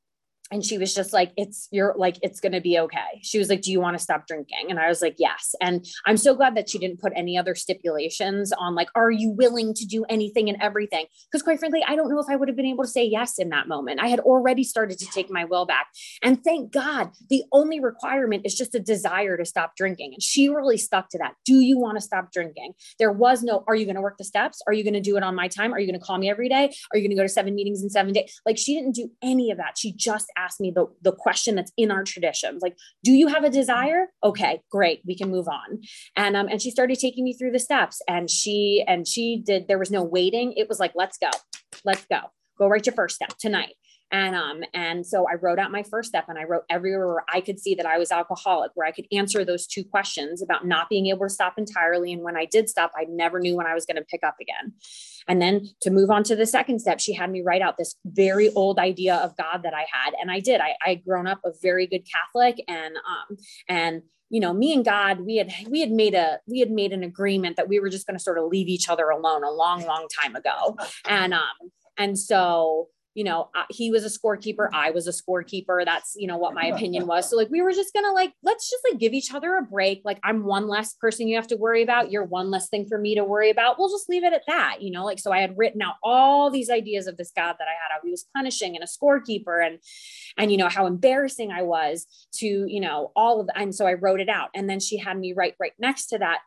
And she was just like, it's, you're like, it's going to be okay. She was like, do you want to stop drinking? And I was like, yes. And I'm so glad that she didn't put any other stipulations on like, are you willing to do anything and everything? Because quite frankly, I don't know if I would have been able to say yes in that moment. I had already started to take my will back. And thank God, the only requirement is just a desire to stop drinking. And she really stuck to that. Do you want to stop drinking? There was no, are you going to work the steps? Are you going to do it on my time? Are you going to call me every day? Are you going to go to seven meetings in seven days? Like she didn't do any of that. She just asked me the, the question that's in our traditions. Like, do you have a desire? Okay, great. We can move on. And, um, and she started taking me through the steps and she, and she did, there was no waiting. It was like, let's go, let's go, go write your first step tonight. And, um, and so I wrote out my first step and I wrote everywhere where I could see that I was alcoholic, where I could answer those two questions about not being able to stop entirely. And when I did stop, I never knew when I was going to pick up again. And then to move on to the second step, she had me write out this very old idea of God that I had. And I did, I, I had grown up a very good Catholic and, um, and, you know, me and God, we had, we had made a, we had made an agreement that we were just going to sort of leave each other alone a long, long time ago. And, um, and so, you know, uh, he was a scorekeeper. I was a scorekeeper. That's, you know, what my opinion was. So like, we were just going to like, let's just like give each other a break. Like I'm one less person you have to worry about. You're one less thing for me to worry about. We'll just leave it at that, you know, like, so I had written out all these ideas of this God that I had, how he was punishing and a scorekeeper and, and, you know, how embarrassing I was to, you know, all of that. And so I wrote it out. And then she had me write right next to that,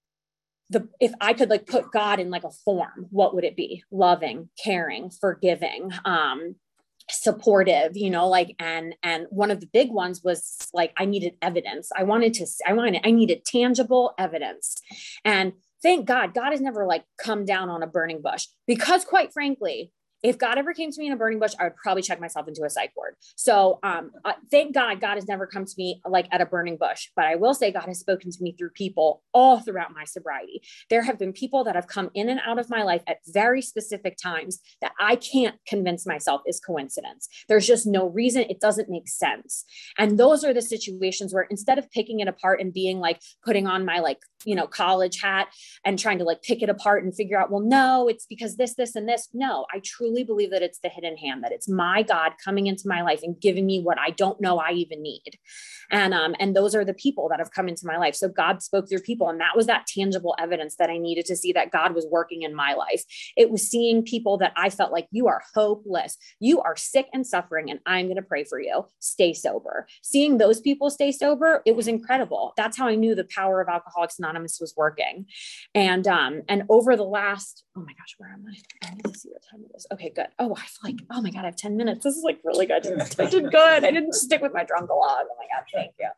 the, if I could like put God in like a form, what would it be? Loving, caring, forgiving, um, supportive, you know, like, and, and one of the big ones was like, I needed evidence. I wanted to, I wanted, I needed tangible evidence. And thank God, God has never like come down on a burning bush because quite frankly, if God ever came to me in a burning bush, I would probably check myself into a psych ward. So um, uh, thank God, God has never come to me like at a burning bush, but I will say God has spoken to me through people all throughout my sobriety. There have been people that have come in and out of my life at very specific times that I can't convince myself is coincidence. There's just no reason. It doesn't make sense. And those are the situations where instead of picking it apart and being like, putting on my like, you know, college hat and trying to like pick it apart and figure out, well, no, it's because this, this, and this. No, I truly believe that it's the hidden hand, that it's my God coming into my life and giving me what I don't know I even need. And, um, and those are the people that have come into my life. So God spoke through people. And that was that tangible evidence that I needed to see that God was working in my life. It was seeing people that I felt like, you are hopeless. You are sick and suffering, and I'm going to pray for you. Stay sober. Seeing those people stay sober, it was incredible. That's how I knew the power of Alcoholics Anonymous was working. And, um, and over the last, oh my gosh, where am I? I need to see what time it is. Okay, good. Oh, I feel like, oh my God, I have ten minutes. This is like really good. I did good. I didn't stick with my drunk log. Oh my God, thank you.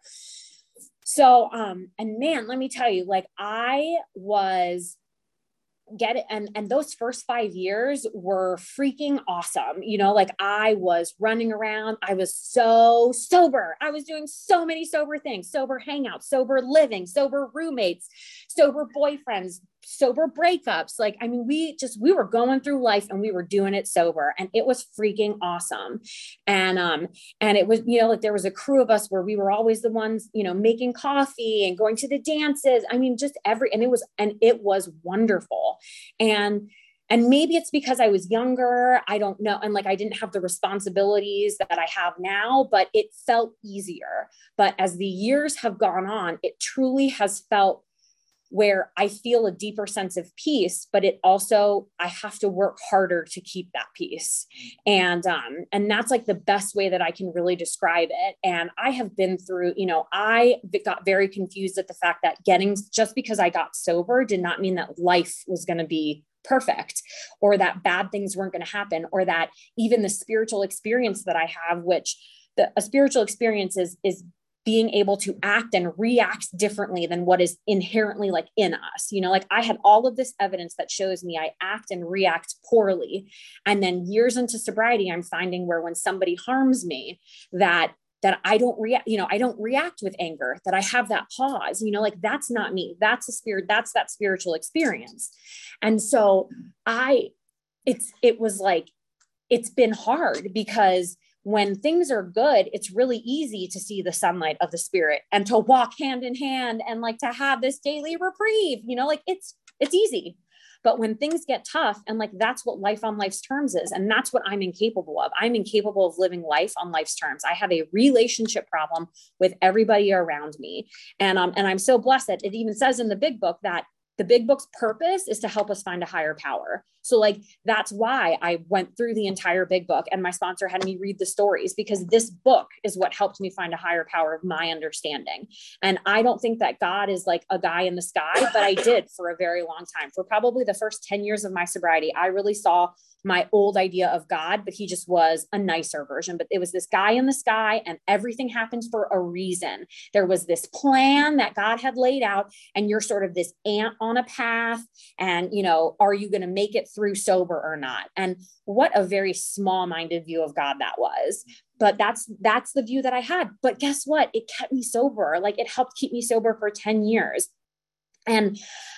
So, um, and man, let me tell you, like I was get it. And, and those first five years were freaking awesome. You know, like I was running around. I was so sober. I was doing so many sober things, sober hangouts, sober living, sober roommates, sober boyfriends, sober breakups. Like, I mean, we just, we were going through life and we were doing it sober, and it was freaking awesome. And, um, and it was, you know, like there was a crew of us where we were always the ones, you know, making coffee and going to the dances. I mean, just every, and it was, and it was wonderful. And, and maybe it's because I was younger, I don't know. And like, I didn't have the responsibilities that I have now, but it felt easier. But as the years have gone on, it truly has felt where I feel a deeper sense of peace, but it also, I have to work harder to keep that peace. And, um, and that's like the best way that I can really describe it. And I have been through, you know, I got very confused at the fact that getting, just because I got sober did not mean that life was going to be perfect, or that bad things weren't going to happen, or that even the spiritual experience that I have, which the, a spiritual experience is, is being able to act and react differently than what is inherently like in us. You know, like I had all of this evidence that shows me I act and react poorly. And then years into sobriety, I'm finding where when somebody harms me, that that I don't react, you know, I don't react with anger, that I have that pause, you know, like that's not me. That's a spirit. That's that spiritual experience. And so I, it's, it was like, it's been hard because when things are good, it's really easy to see the sunlight of the spirit and to walk hand in hand and like to have this daily reprieve, you know, like it's, it's easy. But when things get tough, and like, that's what life on life's terms is. And that's what I'm incapable of. I'm incapable of living life on life's terms. I have a relationship problem with everybody around me. And, um, and I'm so blessed that it even says in the big book that the big book's purpose is to help us find a higher power. So like, that's why I went through the entire big book, and my sponsor had me read the stories, because this book is what helped me find a higher power of my understanding. And I don't think that God is like a guy in the sky, but I did for a very long time. For probably the first ten years of my sobriety, I really saw my old idea of God, but he just was a nicer version. But it was this guy in the sky, and everything happens for a reason. There was this plan that God had laid out, and you're sort of this ant on a path. And, you know, are you going to make it through sober or not? And what a very small-minded view of God that was. But that's, that's the view that I had. But guess what? It kept me sober. Like, it helped keep me sober for ten years. And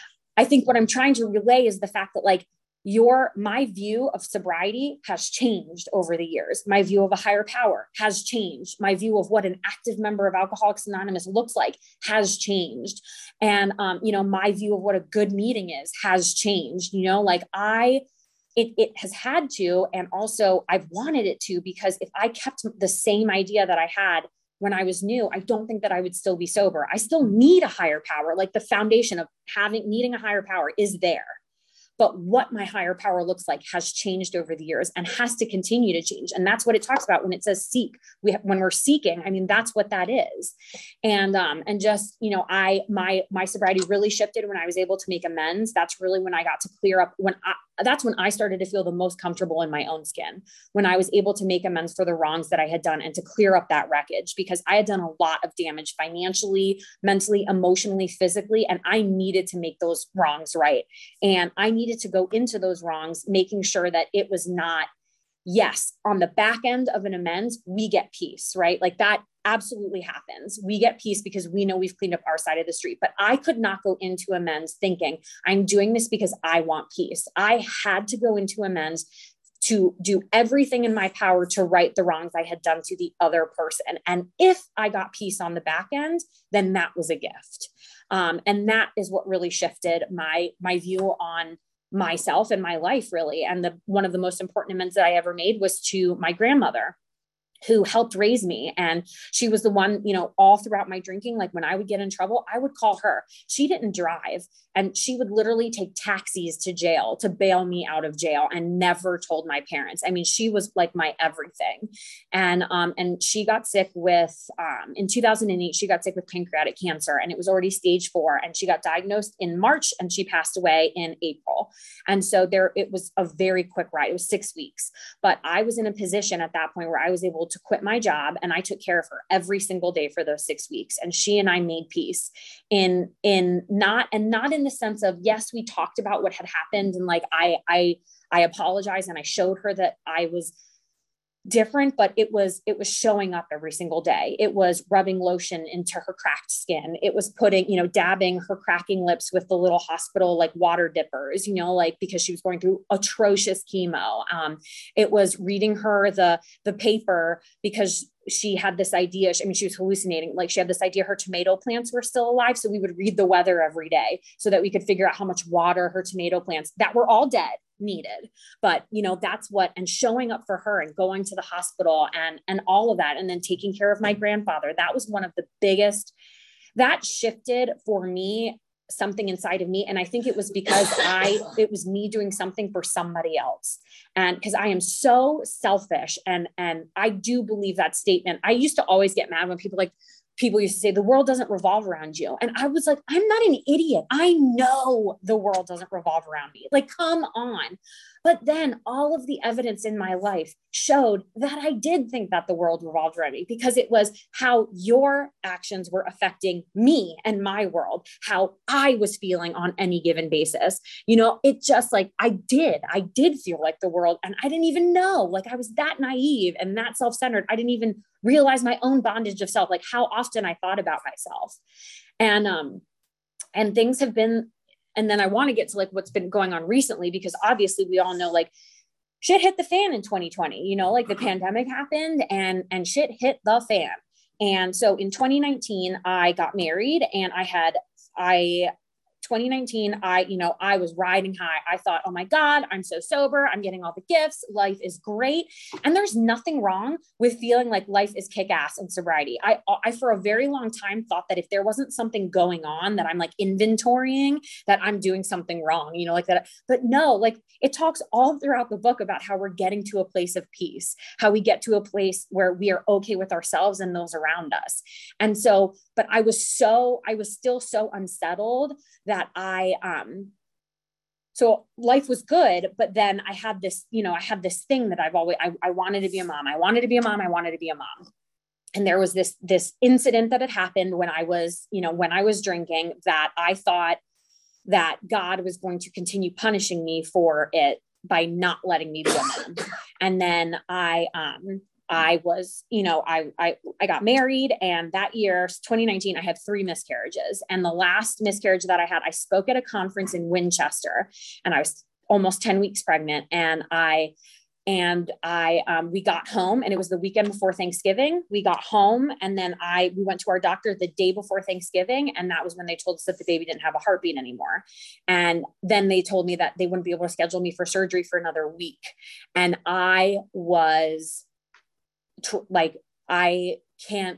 I think what I'm trying to relay is the fact that, like, your, my view of sobriety has changed over the years. My view of a higher power has changed. My view of what an active member of Alcoholics Anonymous looks like has changed. And, um, you know, my view of what a good meeting is has changed. You know, like I, it, it has had to, and also I've wanted it to, because if I kept the same idea that I had when I was new, I don't think that I would still be sober. I still need a higher power. Like, the foundation of having, needing a higher power is there. But what my higher power looks like has changed over the years and has to continue to change. And that's what it talks about when it says seek. We have, when we're seeking, I mean, that's what that is. And, um, and just, you know, I, my, my sobriety really shifted when I was able to make amends. That's really when I got to clear up, when I, that's when I started to feel the most comfortable in my own skin, when I was able to make amends for the wrongs that I had done and to clear up that wreckage, because I had done a lot of damage financially, mentally, emotionally, physically, and I needed to make those wrongs right. And I needed to go into those wrongs, making sure that it was not, yes, on the back end of an amends, we get peace, right? Like, that absolutely happens. We get peace because we know we've cleaned up our side of the street. But I could not go into amends thinking I'm doing this because I want peace. I had to go into amends to do everything in my power to right the wrongs I had done to the other person. And if I got peace on the back end, then that was a gift. Um, and that is what really shifted my, my view on myself and my life, really. And the, one of the most important amends that I ever made was to my grandmother, who helped raise me. And she was the one, you know, all throughout my drinking, like when I would get in trouble, I would call her. She didn't drive, and she would literally take taxis to jail to bail me out of jail, and never told my parents. I mean, she was like my everything. And, um, and she got sick with, um, in two thousand eight, she got sick with pancreatic cancer, and it was already stage four, and she got diagnosed in March and she passed away in April. And so there, it was a very quick ride. It was six weeks, but I was in a position at that point where I was able to quit my job, and I took care of her every single day for those six weeks. And she and I made peace in, in not, and not in the sense of, yes, we talked about what had happened. And like, I, I, I apologized, and I showed her that I was different, but it was, it was showing up every single day. It was rubbing lotion into her cracked skin. It was putting, you know, dabbing her cracking lips with the little hospital, like water dippers, you know, like, because she was going through atrocious chemo. Um, it was reading her the, the paper, because she had this idea. I mean, she was hallucinating. Like, she had this idea her tomato plants were still alive. So we would read the weather every day so that we could figure out how much water her tomato plants that were all dead needed. But, you know, that's what, and showing up for her and going to the hospital and, and all of that. And then taking care of my grandfather. That was one of the biggest, that shifted for me something inside of me. And I think it was because I, it was me doing something for somebody else. And because I am so selfish, and, and I do believe that statement. I used to always get mad when people like, people used to say the world doesn't revolve around you. And I was like, I'm not an idiot. I know the world doesn't revolve around me. Like, come on. But then all of the evidence in my life showed that I did think that the world revolved around me, because it was how your actions were affecting me and my world, how I was feeling on any given basis. You know, it just like, I did, I did feel like the world, and I didn't even know, like, I was that naive and that self-centered. I didn't even realize my own bondage of self, like how often I thought about myself. And, um, and things have been, and then I want to get to like what's been going on recently, because obviously we all know like shit hit the fan in twenty twenty, you know, like the pandemic happened and, and shit hit the fan. And so in twenty nineteen, I got married, and I had, I twenty nineteen, I, you know, I was riding high. I thought, oh my God, I'm so sober. I'm getting all the gifts. Life is great. And there's nothing wrong with feeling like life is kick ass in sobriety. I, I, for a very long time thought that if there wasn't something going on that I'm like inventorying, that I'm doing something wrong, you know, like that. But no, like it talks all throughout the book about how we're getting to a place of peace, how we get to a place where we are okay with ourselves and those around us. And so, but I was so, I was still so unsettled that I, um, so life was good, but then I had this, you know, I had this thing that I've always, I, I wanted to be a mom. I wanted to be a mom. I wanted to be a mom. And there was this, this incident that had happened when I was, you know, when I was drinking, that I thought that God was going to continue punishing me for it by not letting me be a mom. And then I, um, I was, you know, I, I, I got married, and that year, twenty nineteen, I had three miscarriages. And the last miscarriage that I had, I spoke at a conference in Winchester, and I was almost ten weeks pregnant. And I, and I, um, we got home, and it was the weekend before Thanksgiving. We got home, and then I, we went to our doctor the day before Thanksgiving. And that was when they told us that the baby didn't have a heartbeat anymore. And then they told me that they wouldn't be able to schedule me for surgery for another week. And I was like, I can't,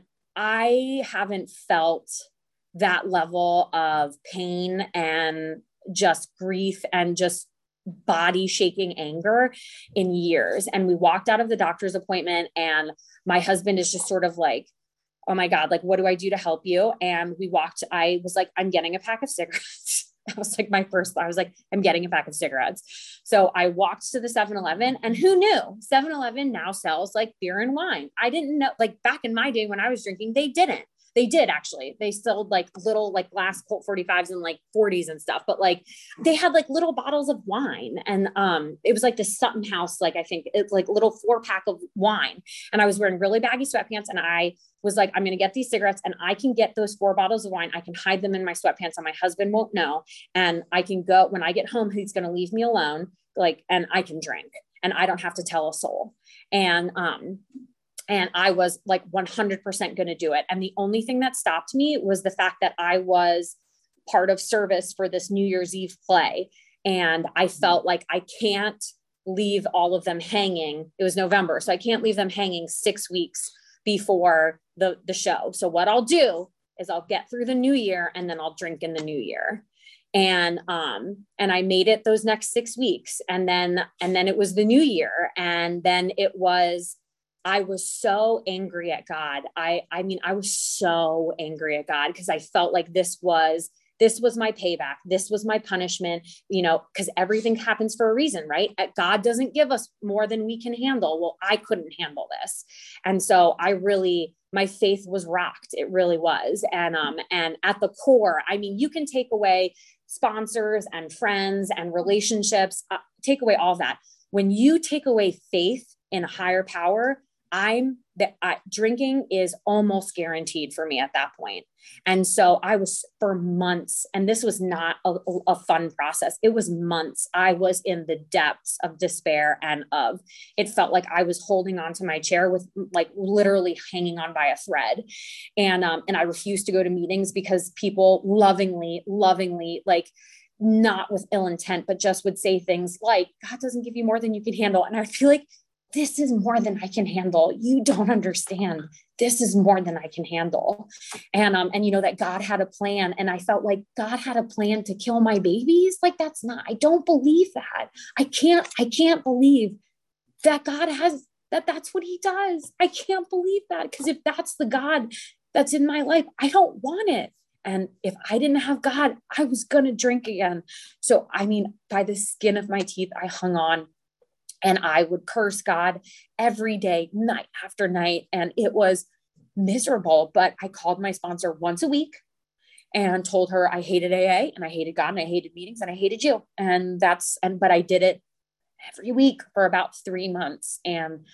I haven't felt that level of pain and just grief and just body shaking anger in years. And we walked out of the doctor's appointment, and my husband is just sort of like, oh my God, like, what do I do to help you? And we walked, I was like, I'm getting a pack of cigarettes. That was like my first thought. I was like, I'm getting a pack of cigarettes. So I walked to the seven eleven, and who knew seven eleven now sells like beer and wine. I didn't know, like back in my day when I was drinking, they didn't. They did actually. They sold like little like glass Colt forty-fives and like forties and stuff, but like they had like little bottles of wine. And um, it was like the Sutton House, like I think it's like little four pack of wine. And I was wearing really baggy sweatpants, and I was like, I'm going to get these cigarettes, and I can get those four bottles of wine. I can hide them in my sweatpants, and my husband won't know. And I can go, when I get home, he's going to leave me alone. Like, and I can drink, and I don't have to tell a soul. And, um, And I was like one hundred percent going to do it. And the only thing that stopped me was the fact that I was part of service for this New Year's Eve play. And I felt like I can't leave all of them hanging. It was November, so I can't leave them hanging six weeks before the, the show. So what I'll do is I'll get through the new year, and then I'll drink in the new year. And, um, and I made it those next six weeks. And then, and then it was the new year. And then it was, I was so angry at God. I, I mean, I was so angry at God because I felt like this was, this was my payback. This was my punishment, you know, because everything happens for a reason, right? God doesn't give us more than we can handle. Well, I couldn't handle this. And so I really, my faith was rocked. It really was. And, um, and at the core, I mean, you can take away sponsors and friends and relationships, uh, take away all that. When you take away faith in a higher power, I'm that I, drinking is almost guaranteed for me at that point. And so I was for months, and this was not a, a fun process. It was months. I was in the depths of despair and of, it felt like I was holding on to my chair with like literally hanging on by a thread. And, um, and I refused to go to meetings because people lovingly, lovingly, like, not with ill intent, but just would say things like, God doesn't give you more than you can handle. And I feel like, this is more than I can handle. You don't understand. This is more than I can handle. And, um, and you know, that God had a plan. And I felt like God had a plan to kill my babies. Like, that's not, I don't believe that. I can't, I can't believe that God has, that that's what he does. I can't believe that. Because if that's the God that's in my life, I don't want it. And if I didn't have God, I was going to drink again. So, I mean, by the skin of my teeth, I hung on. And I would curse God every day, night after night. And it was miserable. But I called my sponsor once a week and told her I hated A A and I hated God and I hated meetings and I hated you. And that's, and, but I did it every week for about three months. And,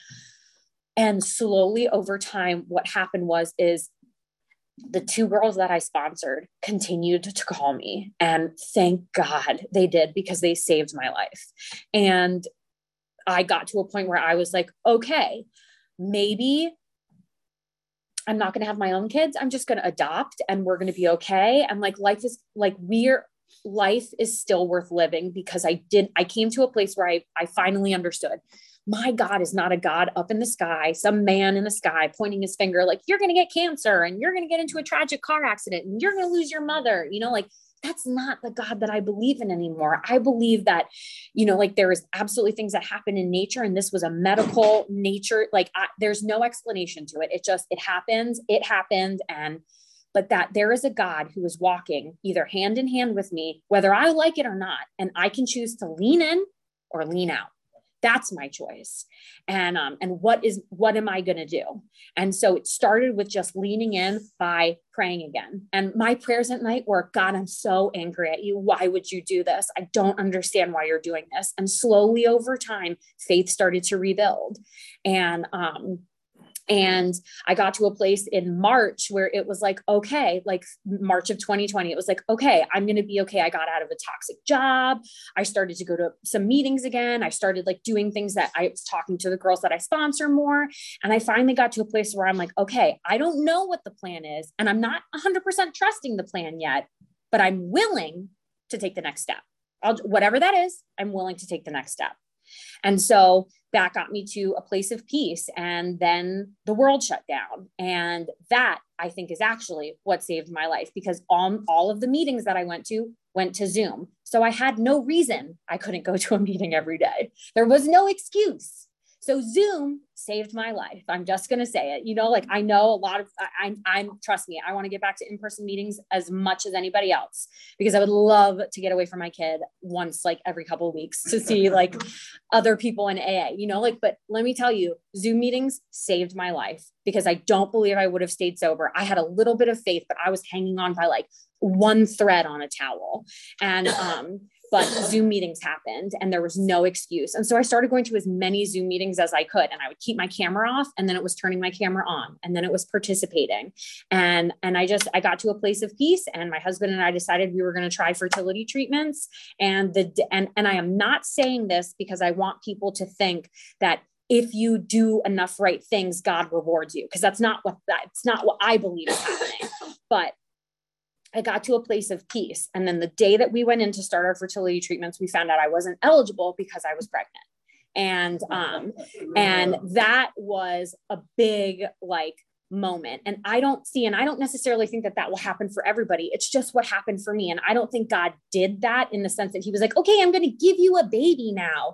and slowly over time, what happened was, is the two girls that I sponsored continued to call me, and thank God they did, because they saved my life. And I got to a point where I was like, okay, maybe I'm not going to have my own kids. I'm just going to adopt, and we're going to be okay. And like, life is like, we're, life is still worth living because I did, I came to a place where I, I finally understood my God is not a God up in the sky, some man in the sky pointing his finger, like you're going to get cancer and you're going to get into a tragic car accident and you're going to lose your mother. You know, like that's not the God that I believe in anymore. I believe that, you know, like there is absolutely things that happen in nature. And this was a medical nature. Like I, there's no explanation to it. It just, it happens, it happened. And, but that there is a God who is walking either hand in hand with me, whether I like it or not. And I can choose to lean in or lean out. That's my choice. And, um, and what is, what am I going to do? And so it started with just leaning in by praying again. And my prayers at night were, God, I'm so angry at you. Why would you do this? I don't understand why you're doing this. And slowly over time, faith started to rebuild. And, um, And I got to a place in March where it was like, okay, like March of twenty twenty, it was like, okay, I'm going to be okay. I got out of a toxic job. I started to go to some meetings again. I started like doing things that I was talking to the girls that I sponsor more. And I finally got to a place where I'm like, okay, I don't know what the plan is. And I'm not one hundred percent trusting the plan yet, but I'm willing to take the next step. I'll, whatever that is, I'm willing to take the next step. And so that got me to a place of peace. And then the world shut down. And that I think is actually what saved my life, because all, all of the meetings that I went to went to Zoom. So I had no reason I couldn't go to a meeting every day. There was no excuse. So Zoom saved my life. I'm just going to say it, you know, like I know a lot of, I, I'm, I'm, trust me, I want to get back to in-person meetings as much as anybody else, because I would love to get away from my kid once, like every couple of weeks to see like other people in A A, you know, like, but let me tell you, Zoom meetings saved my life because I don't believe I would have stayed sober. I had a little bit of faith, but I was hanging on by like one thread on a towel. And, um, but Zoom meetings happened and there was no excuse. And so I started going to as many Zoom meetings as I could, and I would keep my camera off, and then it was turning my camera on, and then it was participating. And, and I just, I got to a place of peace, and my husband and I decided we were going to try fertility treatments. And the, and, and I am not saying this because I want people to think that if you do enough right things, God rewards you. Cause that's not what that's not what I believe is happening. But I got to a place of peace. And then the day that we went in to start our fertility treatments, we found out I wasn't eligible because I was pregnant. And, um, and that was a big, like, moment. And I don't see, and I don't necessarily think that that will happen for everybody. It's just what happened for me. And I don't think God did that in the sense that he was like, okay, I'm going to give you a baby now.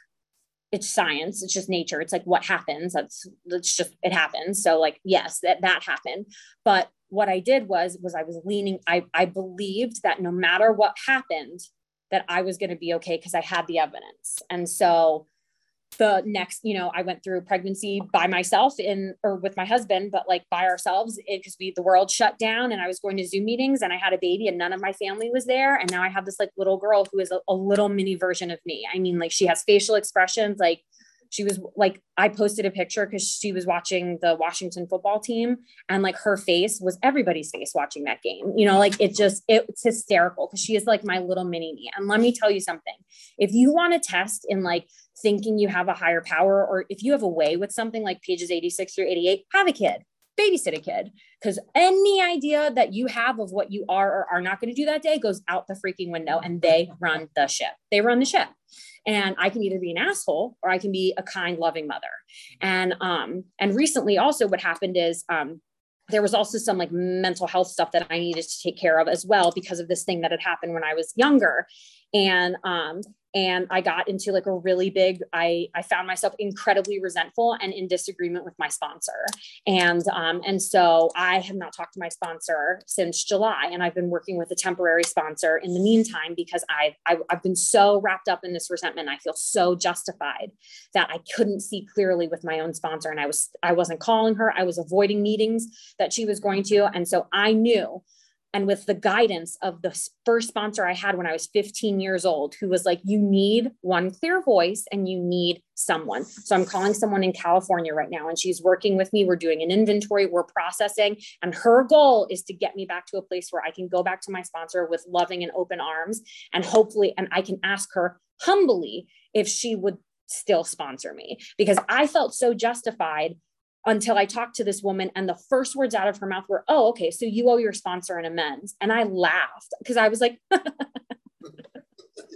It's science. It's just nature. It's like what happens. That's, that's just, it happens. So like, yes, that, that happened. But what I did was, was I was leaning, I, I believed that no matter what happened, that I was going to be okay because I had the evidence. And so the next, you know, I went through pregnancy by myself in, or with my husband, but like by ourselves, because we, the world shut down, and I was going to Zoom meetings, and I had a baby and none of my family was there. And now I have this like little girl who is a, a little mini version of me. I mean, like she has facial expressions. Like she was like, I posted a picture because she was watching the Washington football team, and like her face was everybody's face watching that game. You know, like it just, it, it's hysterical because she is like my little mini me. And let me tell you something, if you want to test in like thinking you have a higher power, or if you have a way with something like pages eighty-six through eighty-eight, have a kid, babysit a kid, because any idea that you have of what you are or are not going to do that day goes out the freaking window, and they run the ship. They run the ship. And I can either be an asshole or I can be a kind, loving mother. And, um, and recently also what happened is, um, there was also some like mental health stuff that I needed to take care of as well, because of this thing that had happened when I was younger. And, um, and I got into like a really big, I, I found myself incredibly resentful and in disagreement with my sponsor. And, um, and so I have not talked to my sponsor since July, and I've been working with a temporary sponsor in the meantime, because I've, I've, I've been so wrapped up in this resentment. I feel so justified that I couldn't see clearly with my own sponsor. And I was, I wasn't calling her. I was avoiding meetings that she was going to. And so I knew, and with the guidance of the first sponsor I had when I was fifteen years old, who was like, you need one clear voice and you need someone. So I'm calling someone in California right now, and she's working with me. We're doing an inventory, we're processing, and her goal is to get me back to a place where I can go back to my sponsor with loving and open arms, and hopefully, and I can ask her humbly if she would still sponsor me, because I felt so justified until I talked to this woman, and the first words out of her mouth were, oh, okay, so you owe your sponsor an amends. And I laughed because I was like,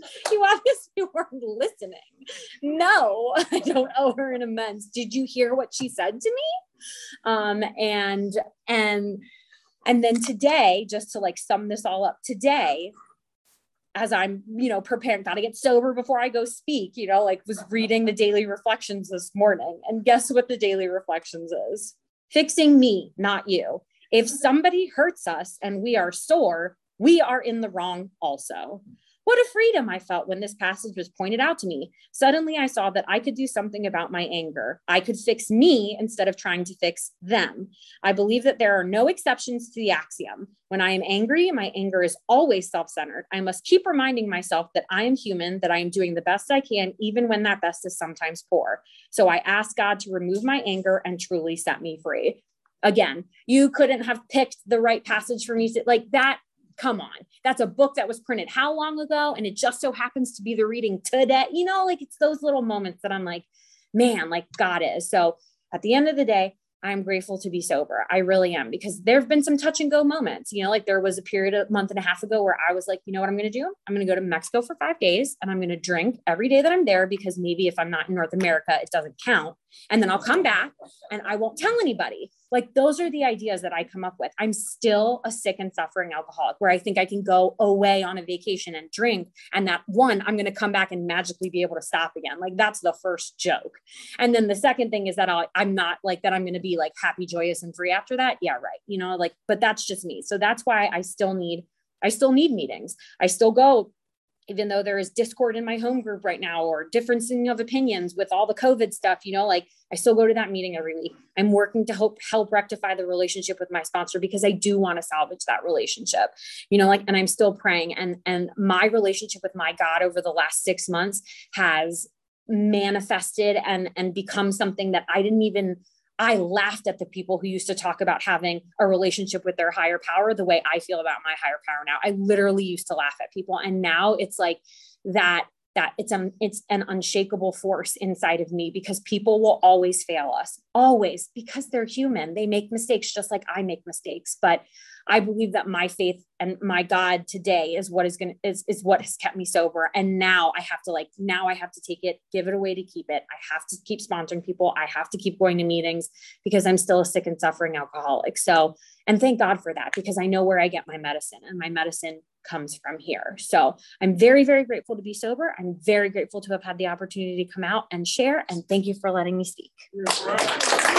You obviously weren't listening. No, I don't owe her an amends. Did you hear what she said to me? Um, and, and, and then today, just to like sum this all up today, as I'm, you know, preparing, gotta get sober before I go speak, you know, like was reading the daily reflections this morning. And guess what the daily reflections is? Fixing me, not you. If somebody hurts us and we are sore, we are in the wrong also. What a freedom I felt when this passage was pointed out to me. Suddenly I saw that I could do something about my anger. I could fix me instead of trying to fix them. I believe that there are no exceptions to the axiom. When I am angry, my anger is always self-centered. I must keep reminding myself that I am human, that I am doing the best I can, even when that best is sometimes poor. So I ask God to remove my anger and truly set me free. Again, you couldn't have picked the right passage for me to, like that. Come on, that's a book that was printed how long ago? And it just so happens to be the reading today. You know, like it's those little moments that I'm like, man, like God is. So at the end of the day, I'm grateful to be sober. I really am, because there have been some touch and go moments, you know, like there was a period a month and a half ago where I was like, you know what I'm going to do? I'm going to go to Mexico for five days and I'm going to drink every day that I'm there, because maybe if I'm not in North America, it doesn't count. And then I'll come back and I won't tell anybody. Like those are the ideas that I come up with. I'm still a sick and suffering alcoholic where I think I can go away on a vacation and drink. And that one, I'm going to come back and magically be able to stop again. Like that's the first joke. And then the second thing is that I'll, I'm not like that. I'm going to be like happy, joyous, and free after that. Yeah. Right. You know, like, but that's just me. So that's why I still need, I still need meetings. I still go, even though there is discord in my home group right now, or differencing of opinions with all the COVID stuff, you know, like I still go to that meeting every week. I'm working to help, help rectify the relationship with my sponsor, because I do want to salvage that relationship, you know, like, and I'm still praying, and, and my relationship with my God over the last six months has manifested and, and become something that I didn't even, I laughed at the people who used to talk about having a relationship with their higher power the way I feel about my higher power now. I literally used to laugh at people. And now it's like that, that it's, um, it's an unshakable force inside of me, because people will always fail us, always, because they're human. They make mistakes just like I make mistakes. But I believe that my faith and my God today is what is going to, is, is what has kept me sober. And now I have to like, now I have to take it, give it away to keep it. I have to keep sponsoring people. I have to keep going to meetings, because I'm still a sick and suffering alcoholic. So, and thank God for that, because I know where I get my medicine, and my medicine comes from here. So I'm very, very grateful to be sober. I'm very grateful to have had the opportunity to come out and share. And thank you for letting me speak.